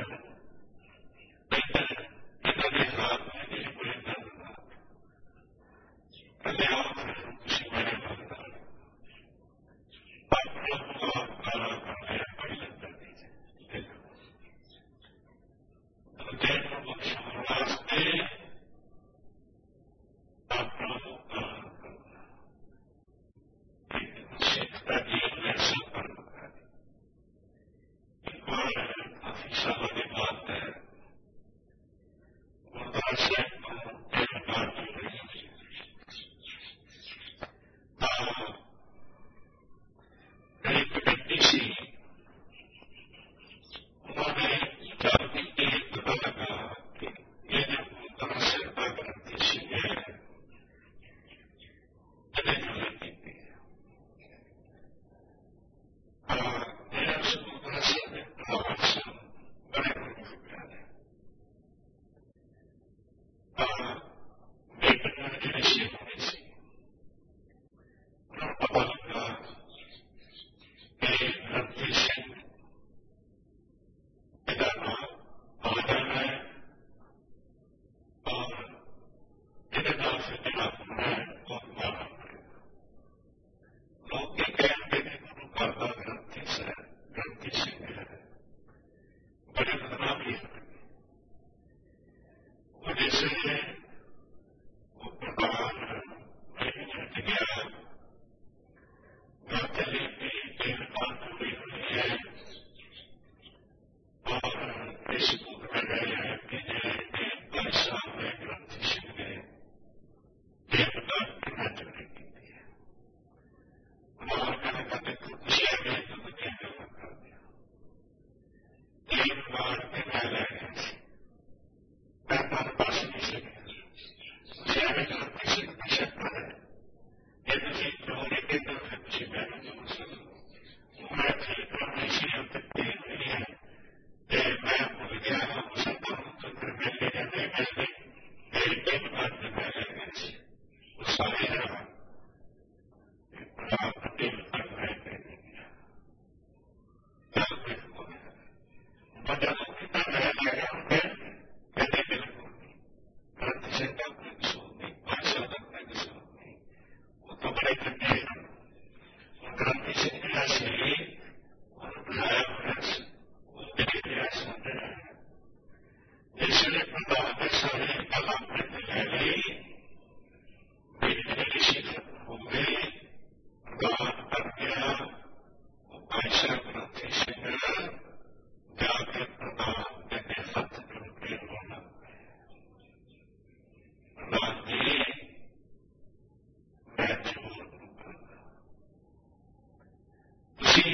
ਇਹਨਾਂ ਦੇ ਹਾਥ में मेरी कोई दर्द ना कहते आओ किसी मेरे बंदा अपना बहुत काला कर दिया भाई लता दीजिए देव को बख्शने वास्ते अपना मुँह काला करना सिख का जीवन ऐसा करना एक बार काफी सालों के बाद है गुरुद्वारा साहिब को एक बार हो रही एक व्यक्ति सी उन्होंने जब ये पता लगा कि ये जो गुरुद्वारा साहिब का ग्रंथी सी है मैंने की थी मेरा उस गुरुद्वारा साहिब में प्रभाव से बड़े प्रमुख प्यारे ਜਿਹੜੇ ਸ਼ੇਖ ਹੋਣੇ ਸੀ ਉਹਨਾਂ ਨੂੰ ਪਤਾ ਲੱਗਾ ਕਿ ਗ੍ਰੰਥੀ ਸਿੰਘ ਇਹਦਾ ਨਾਮ ਆ ਜਾਣਾ ਹੈ ਔਰ ਇਹਦੇ ਨਾਲ ਫਿਰ ਜਿਹੜਾ ਹੋਣਾ ਹੈ ਉਹ ਮਾਨਾ ਪੜੇਗਾ। ਲੋਕ ਇਹ ਕਹਿੰਦੇ ਨੇ ਗੁਰੂ ਘਰ ਦਾ ਗ੍ਰੰਥੀ ਸਾਹਿਬ ਗ੍ਰੰਥੀ ਸਿੰਘ ਹੈ, ਬੜੇ ਬਦਨਾਮ ਹੀ ਹੋਣਗੇ। ਉਹ ਜਿਸ ਵੇਲੇ ਪ੍ਰਧਾਨ ਹਟ ਗਿਆ ਗਾਤਲੀ ਦੀ ਦੇਖਭਾਲ ਪੂਰੀ ਹੋਈ ਹੈ ਔਰ ਇਸ ਨੂੰ ਕਰ ਰਹੇ ਹੈ ਕਿ ਜਿਹੜੇ ਭਾਈ ਸਾਹਿਬ ਨੇ ਗ੍ਰੰਥੀ ਸਿੰਘ ਨੇ ਦੇਖਭਾਲ ਕਿੰਨਾ ਚੰਗੀ ਕੀਤੀ ਹੈ। ਉਹਨਾਂ ਕਹਿੰਦੇ ਕਦੇ ਕੁਛ ਹੈ ਤਾਂ ਬੱਚੇ ਗੱਲਾਂ ਕਰਦੇ ਹੋ ਦੇਖਭਾਲ ਕੇ ਮੈਂ ਲੈ ਗਿਆ ਸੀ ਮੈਂ ਤਾਂ ਪਾਸ ਨਹੀਂ ਸੀ Siapa yang bisa bisa itu sih kalau itu sih baru masih kondisi yang penting ini dan saya punya usaha untuk berbeda dengan ini dari tempat dengan sih usaha yang penting berkaitan pada kita melihat yang berarti saya tahu तो बड़े ठंडे क्रांति से प्रयास है और बुलाया प्रयास वो मेरे प्रयास होते हैं इसलिए प्रताप के सारे कला पहले मेरी ऋषि हो गए गान कर गया ऐसा क्रांति से जाके प्रताप के खत करके रोना प्रताप जी ਤੁਸੀਂ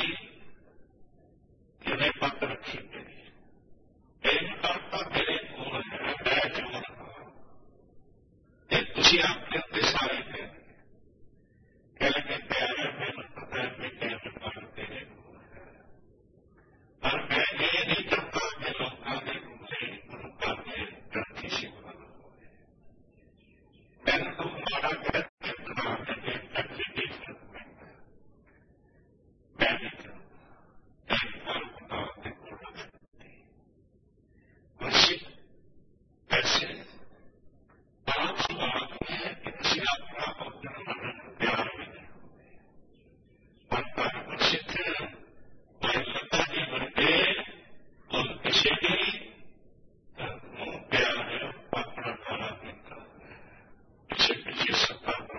ਕਿਵੇਂ ਪੱਕ ਰੱਖੀ ਮੇਰੀ ਇਹ ਕਰਤਾ ਮੇਰੇ ਕੋਲ ਹੈ ਮੈਂ ਚੋਰ ਹਾਂ ਤੇ ਤੁਸੀਂ ਆਪਣੇ ਉੱਤੇ ਸਾਰੇ ਕਹਿ ਲਗੇ ਪਿਆਰੇ ਮੈਨੂੰ ਪਤਾ ਹੈ ਕਿ ਕਿਵੇਂ ਪੱਕ ਤੇਰੇ ਕੋਲ ਹੈ ਪਰ ਮੈਂ ਇਹ ਨਹੀਂ ਚਾਹੁੰਦਾ ਕਿ ਲੋਕਾਂ ਦੇ ਕੋਲੇ ਗੁਰੂ ਘਰ ਦੇ ਗ੍ਰੰਥੀ ਸਿੰਘ ਬਣ ਹੋਵੇ मारा गया कितना एक्टिविटी मैं भी एक बार खुदा के पूर्ण खुशी ऐसे पांच बात है कि किसी अपना अपना मन प्यार में और पर खुशित और लता जी बने और किसी भी प्यार है अपना खाना पीता पीछे पीछे सत्ता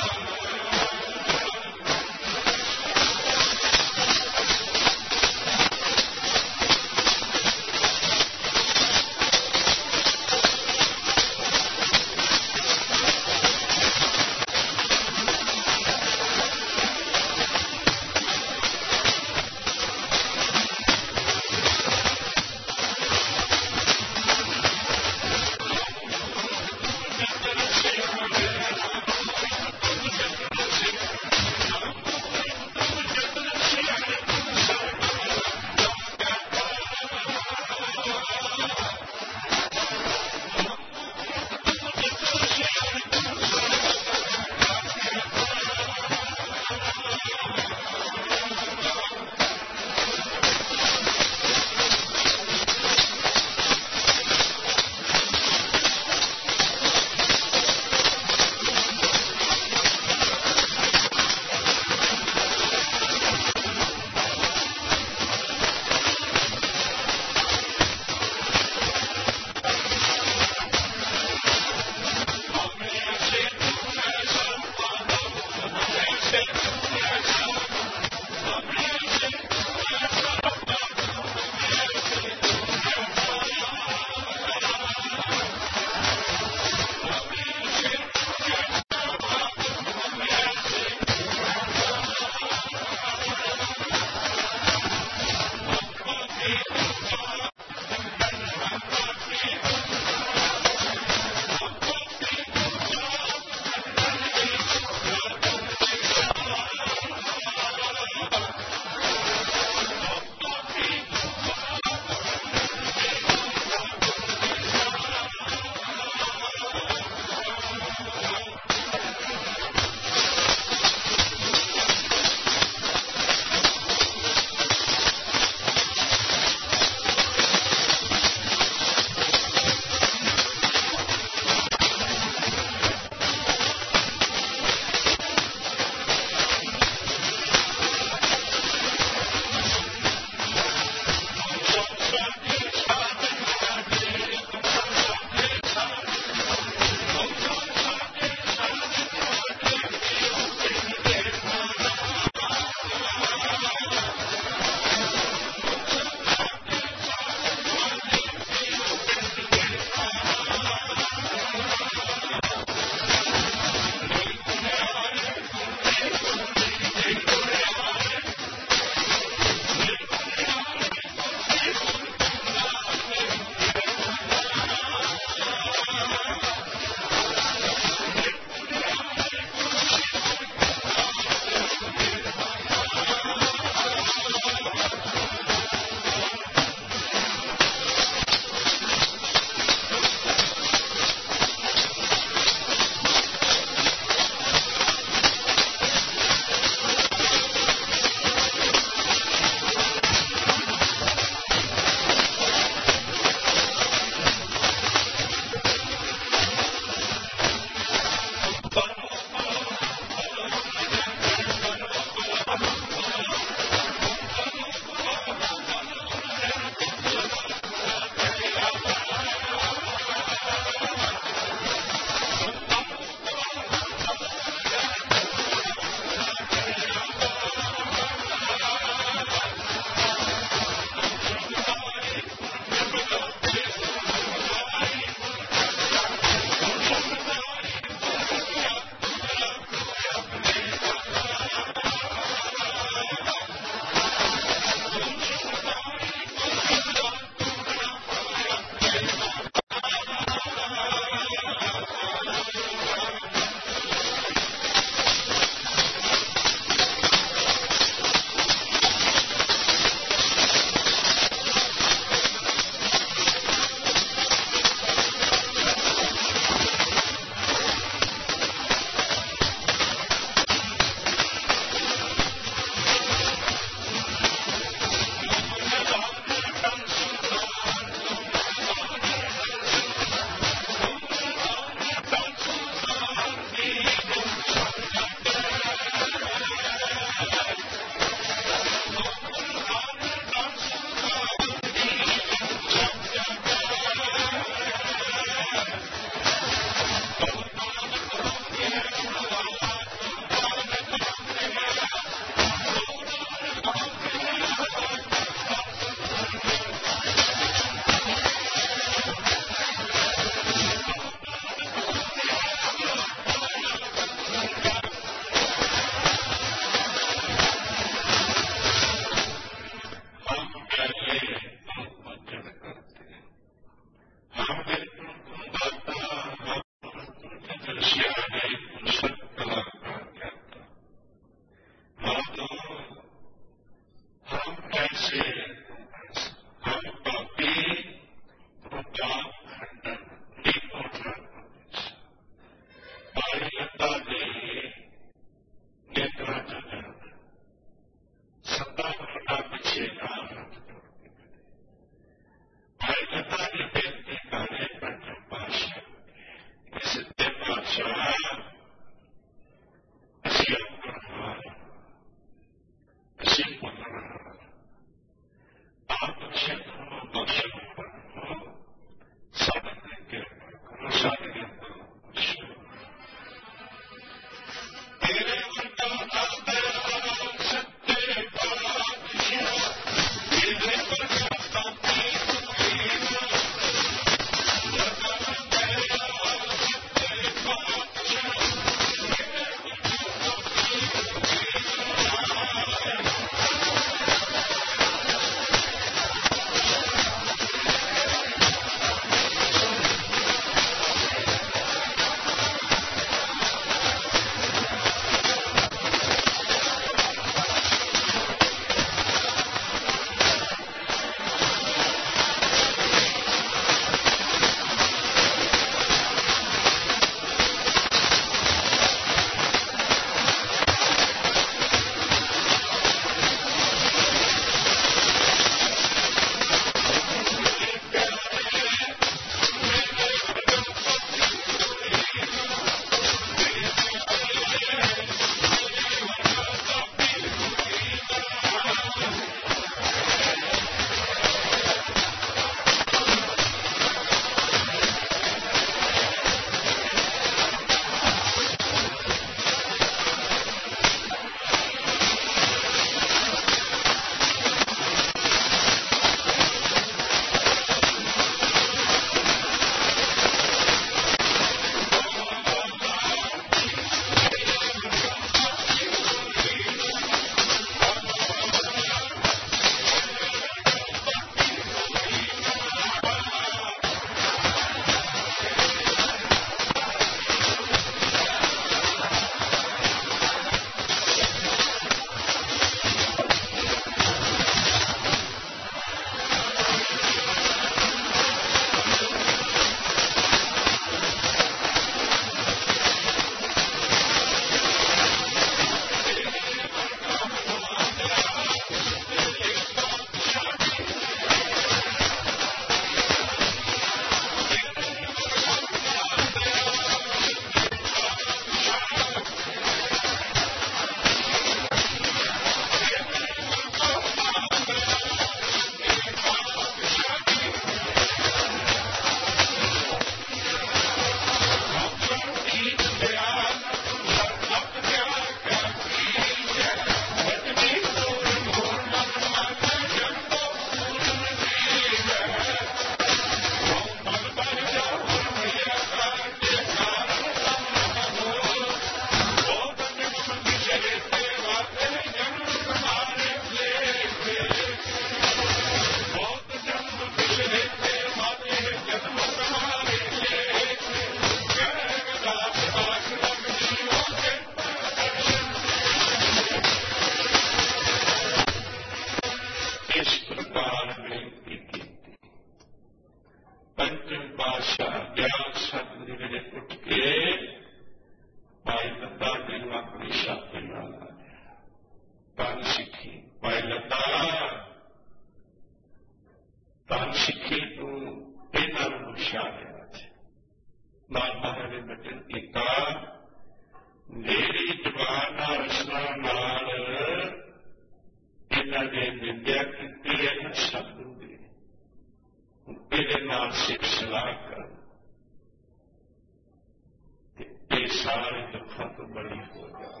दुखा तो बड़ी हो जाए।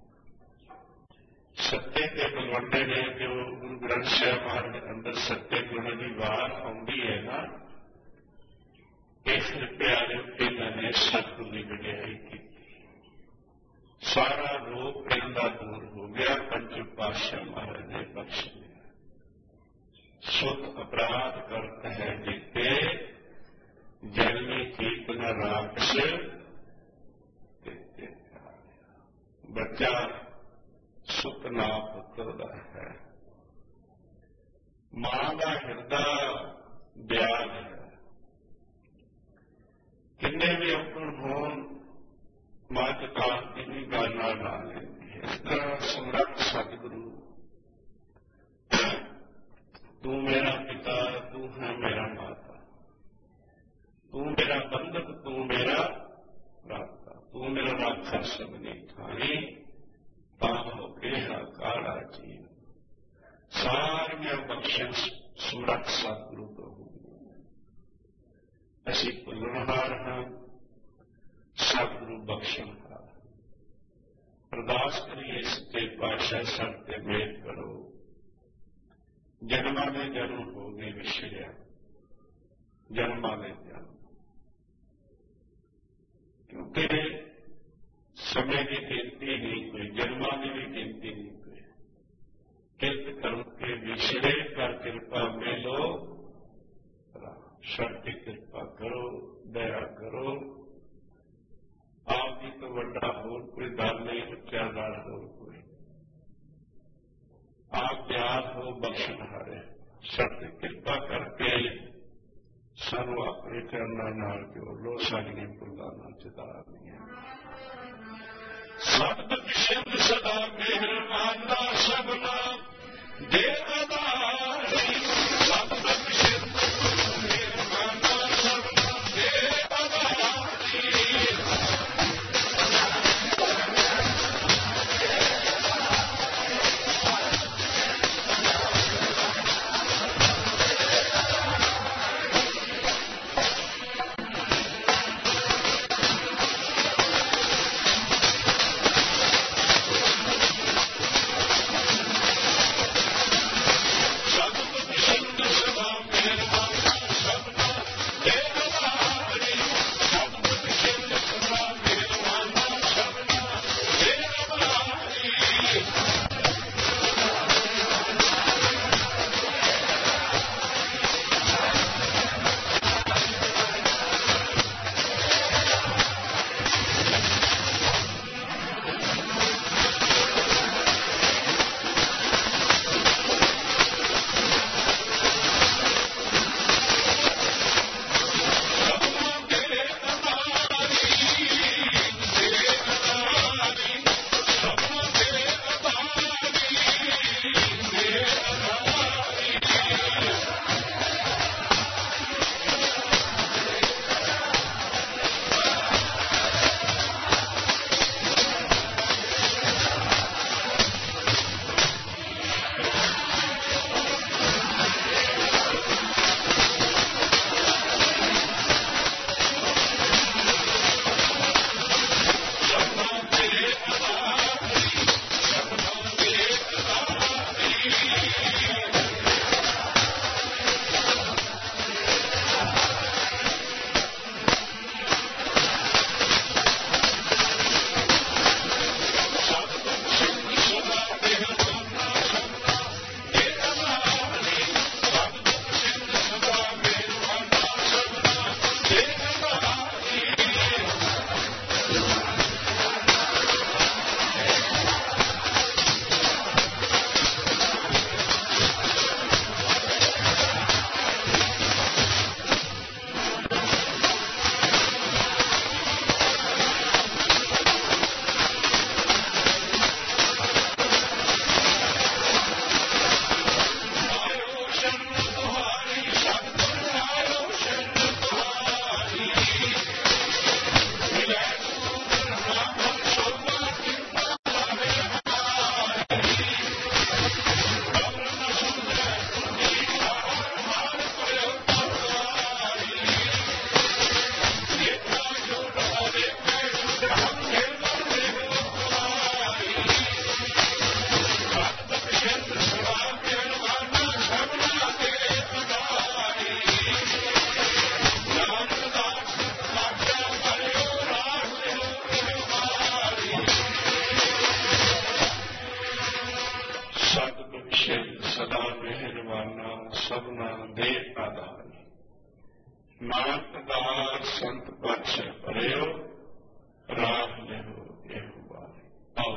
सत्य के बलवंडे ने जो गुरु ग्रंथ ਸਾਹਿਬ महाराज के अंदर सत्य गुण की बात आती है ना, इस प्यारे पिता ने सतगुरु की वडियाई की, सारा रोग कहता दूर हो गया। पंच पातशाह महाराज ने बख्श दिया। सुख अपराध करत है जीते, जननी ठीक न राक्षस। बच्चा सुख ना पुत्र दा है, मां का हिरदा ब्याज है। किन्ने भी अपन होन मां काल की भी गल ला लेंदी है। इस तरह समर्थ सतगुरु, तू मेरा पिता, तू है मेरा माता, तू मेरा बंधक, तू मेरा राता, तू मेरा राखा सबनी थानी, पाहो गेहा काला जीव। सारिया बख्शन समर्थ सतगुरु तो होंगे। असी भुलनहार हाँ, सतगुरु बख्शनहार। अरदास करिए सच्चे पातशाह सब ते मेहर करो। जन्मां में जन्म हो गए विछड़िया, जन्मां में जन्म, क्योंकि समय की गिनती नहीं कोई, जन्मां की भी गिनती नहीं कोई। कित कर्म के विछड़े कर कृपा मिलो, शक्ति कृपा करो, दया करो। आप जी तो वड्डा होर कोई दर नहीं, उच्चा दर होर कोई। आप दयाल हो, बख्शनहारे, शक्ति कृपा करके सानू अपने चरणों नाल जोड़ लो, साडियां भुल्लां नाल चेतावनियां। सतबख्शिंद सदा मेहरबाना सबना दे आधारी, सतबख्शिंद मेहरबाना सबना दे आधारी।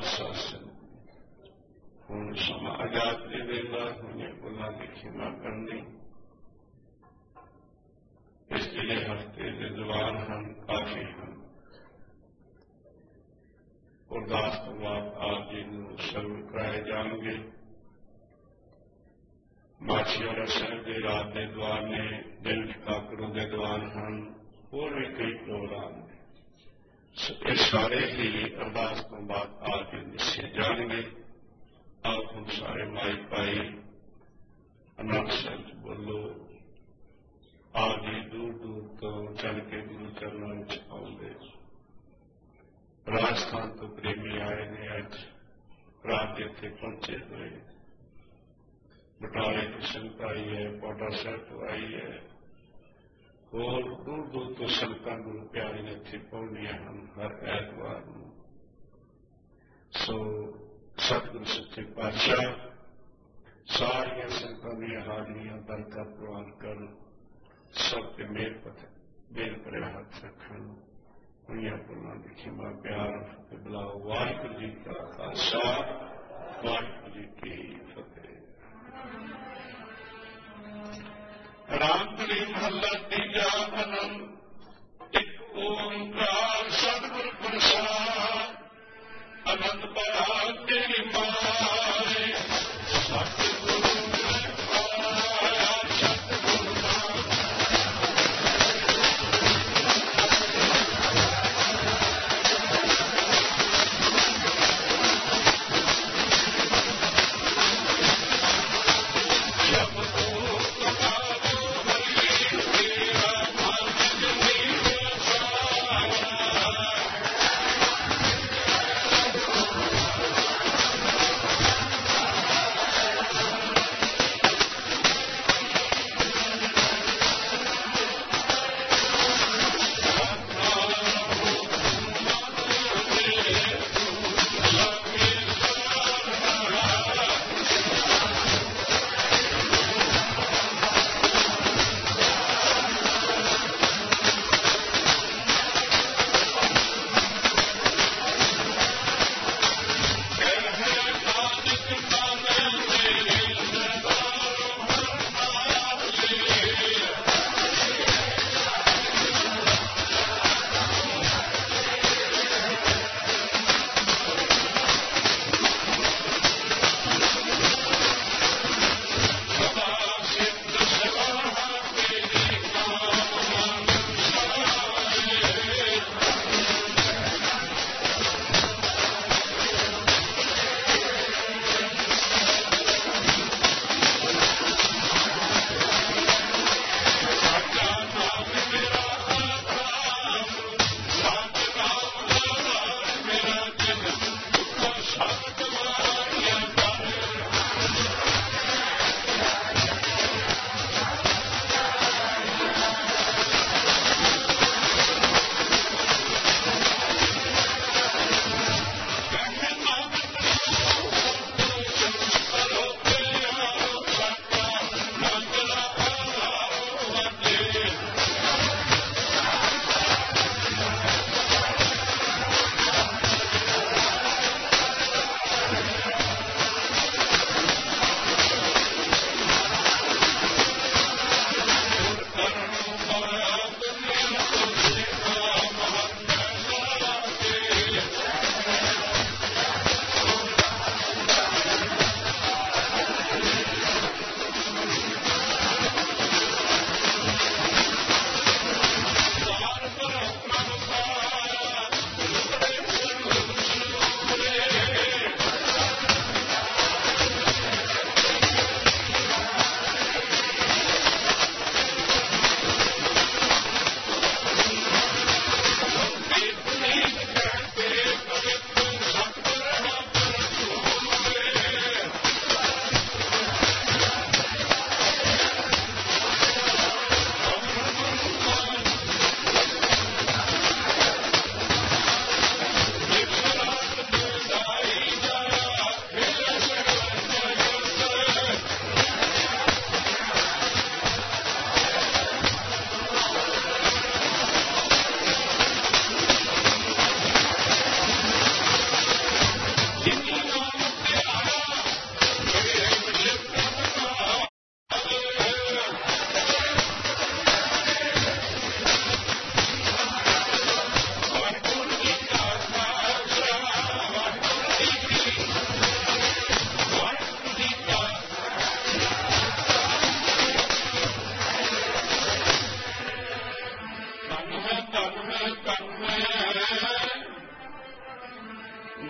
शासन ਹੁਣ ਸਮਾਂ ਆਜ਼ਾਦ ਦੇ ਵੇਲਾ ਹੁਣੇ ਉਹਨਾਂ ਦੀ ਖਿਮਾ ਕਰਨੀ। ਇਸ ਜਿਹੜੇ ਹਫ਼ਤੇ ਦੇ ਦੀਵਾਨ ਹਨ ਕਾਫੀ ਹਨ। ਅਰਦਾਸ ਤੋਂ ਬਾਅਦ ਆਪ ਜੀ ਨੂੰ ਸਰਵ ਕਰਾਏ ਜਾਣਗੇ। ਮਾਛੀਵਾੜਾ ਸਾਹਿਬ ਦੇ ਰਾਤ ਦੇ ਦੀਵਾਨ ਨੇ, ਦਿਨ ਠਾਕੁਰ ਦੇ ਦੀਵਾਨ ਹਨ, ਹੋਰ ਵੀ ਕਈ ਪ੍ਰੋਗਰਾਮ ਨੇ। ਇਹ ਸਾਰੇ ਹੀ ਅਰਦਾਸ ਤੋਂ ਬਾਅਦ ਆਪ ਜੀ ਦੱਸੇ ਜਾਣਗੇ। ਆਪ ਹੁਣ ਸਾਰੇ ਮਾਈ ਭਾਈ ਅਨੰਦ ਸਾਹਿਬ ਬੋਲੋ। ਆਪ ਜੀ ਦੂਰ ਦੂਰ ਤੋਂ ਚੱਲ ਕੇ ਗੁਰੂ ਚਰਨਾਂ ਵਿੱਚ ਆਉਂਦੇ। ਰਾਜਸਥਾਨ ਤੋਂ ਪ੍ਰੇਮੀ ਆਏ ਨੇ, ਅੱਜ ਰਾਤ ਇੱਥੇ ਪਹੁੰਚੇ ਹੋਏ। ਬਟਾਲੇ ਤੋਂ ਸੰਗਤ ਆਈ ਹੈ, ਪੌਟਾ ਸਾਹਿਬ ਤੋਂ ਆਈ ਹੈ, ਹੋਰ ਦੂਰ ਦੂਰ ਤੋਂ ਸੰਗਤਾਂ ਗੁਰੂ ਪਿਆਰੇ ਨੇ ਇੱਥੇ ਪਹੁੰਚੀਆਂ ਹਨ ਹਰ ਐਤਵਾਰ ਨੂੰ। ਸੋ ਸਤਿਗੁਰੂ ਸੱਚੇ ਪਾਤਸ਼ਾਹ ਸਾਰੀਆਂ ਸੰਗਤਾਂ ਦੀਆਂ ਹਾਜ਼ਰੀਆਂ ਬਰਕਤ ਪ੍ਰਵਾਨ ਕਰਨ, ਸਭ ਤੇ ਮੇਲ ਪਤ ਮੇਲ ਭਰਿਆ ਹੱਥ ਰੱਖਣ। ਹੋਈਆਂ ਭੁੱਲਾਂ ਦੀ ਖਿਮਾ ਪਿਆਰ ਤੇ ਬੁਲਾਓ। ਵਾਹਿਗੁਰੂ ਜੀ ਕਾ ਖਾਲਸਾ, ਵਾਹਿਗੁਰੂ ਜੀ ਕੀ ਫਤਿਹ। ਰਾਮਗੜੀ ਮਹੱਲਾ ਤੀਜਾ ਆਨੰਦ। ਇੱਕ ਓਂਕਾਰ ਸਤਿਗੁਰ ਪ੍ਰਸਾਦ, ਆਨੰਦ ਬੜਾ ਤੇਰੀ ਮਾਰੇ। ਸਤਿਗੁਰੂ ਆਇਆ ਸਤਿਗੁਰੂ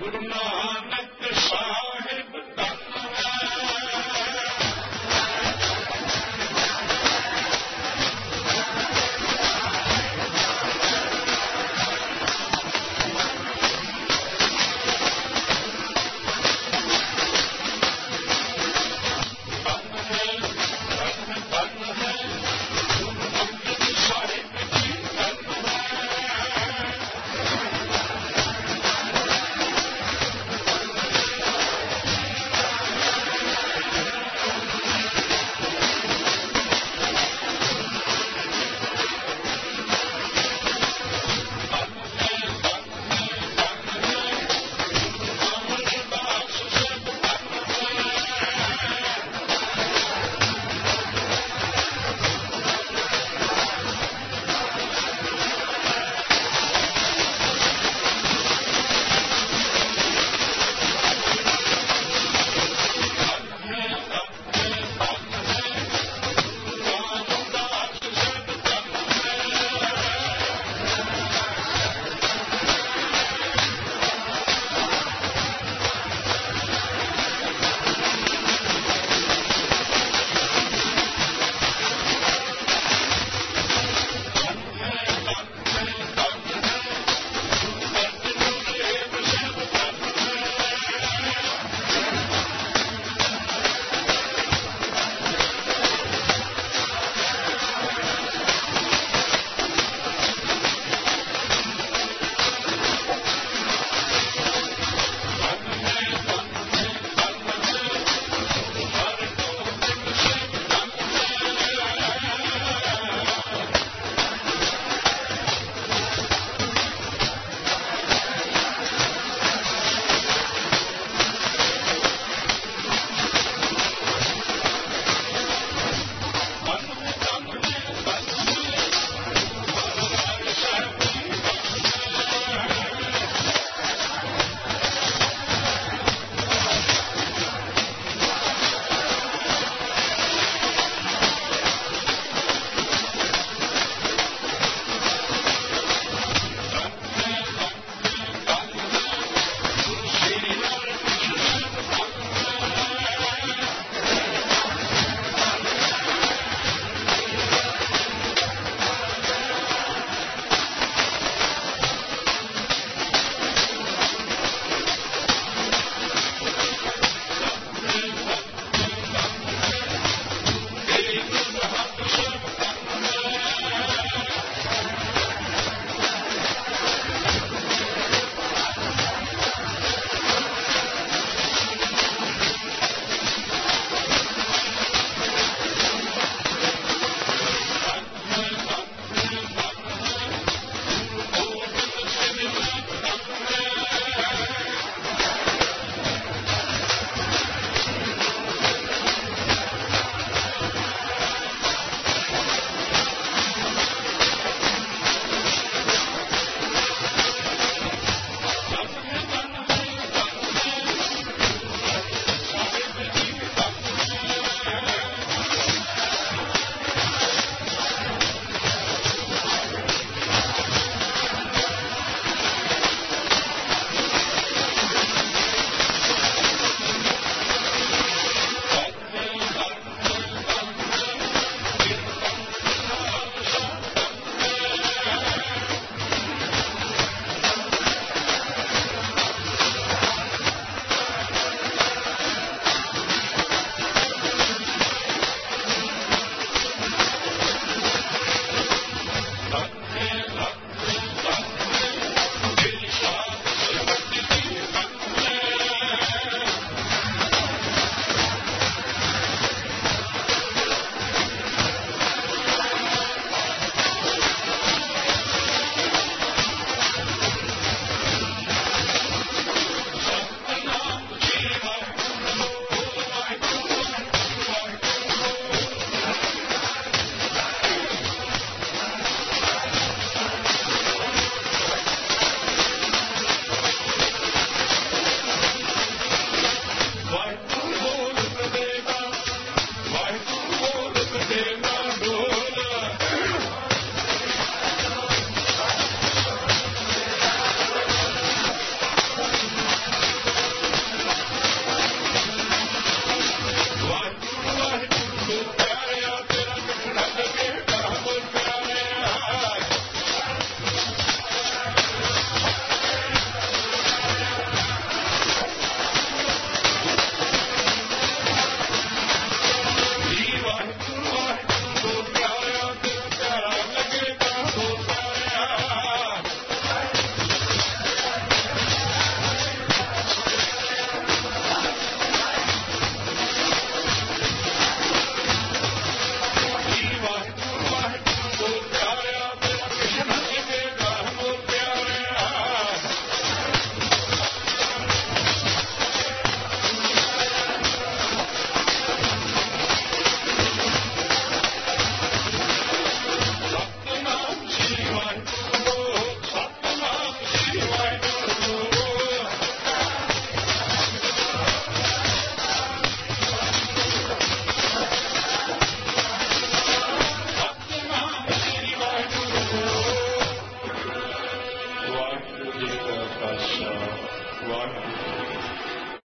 ਗੁਰੂ ਨਾਨਕ ਸਾਹਿਬ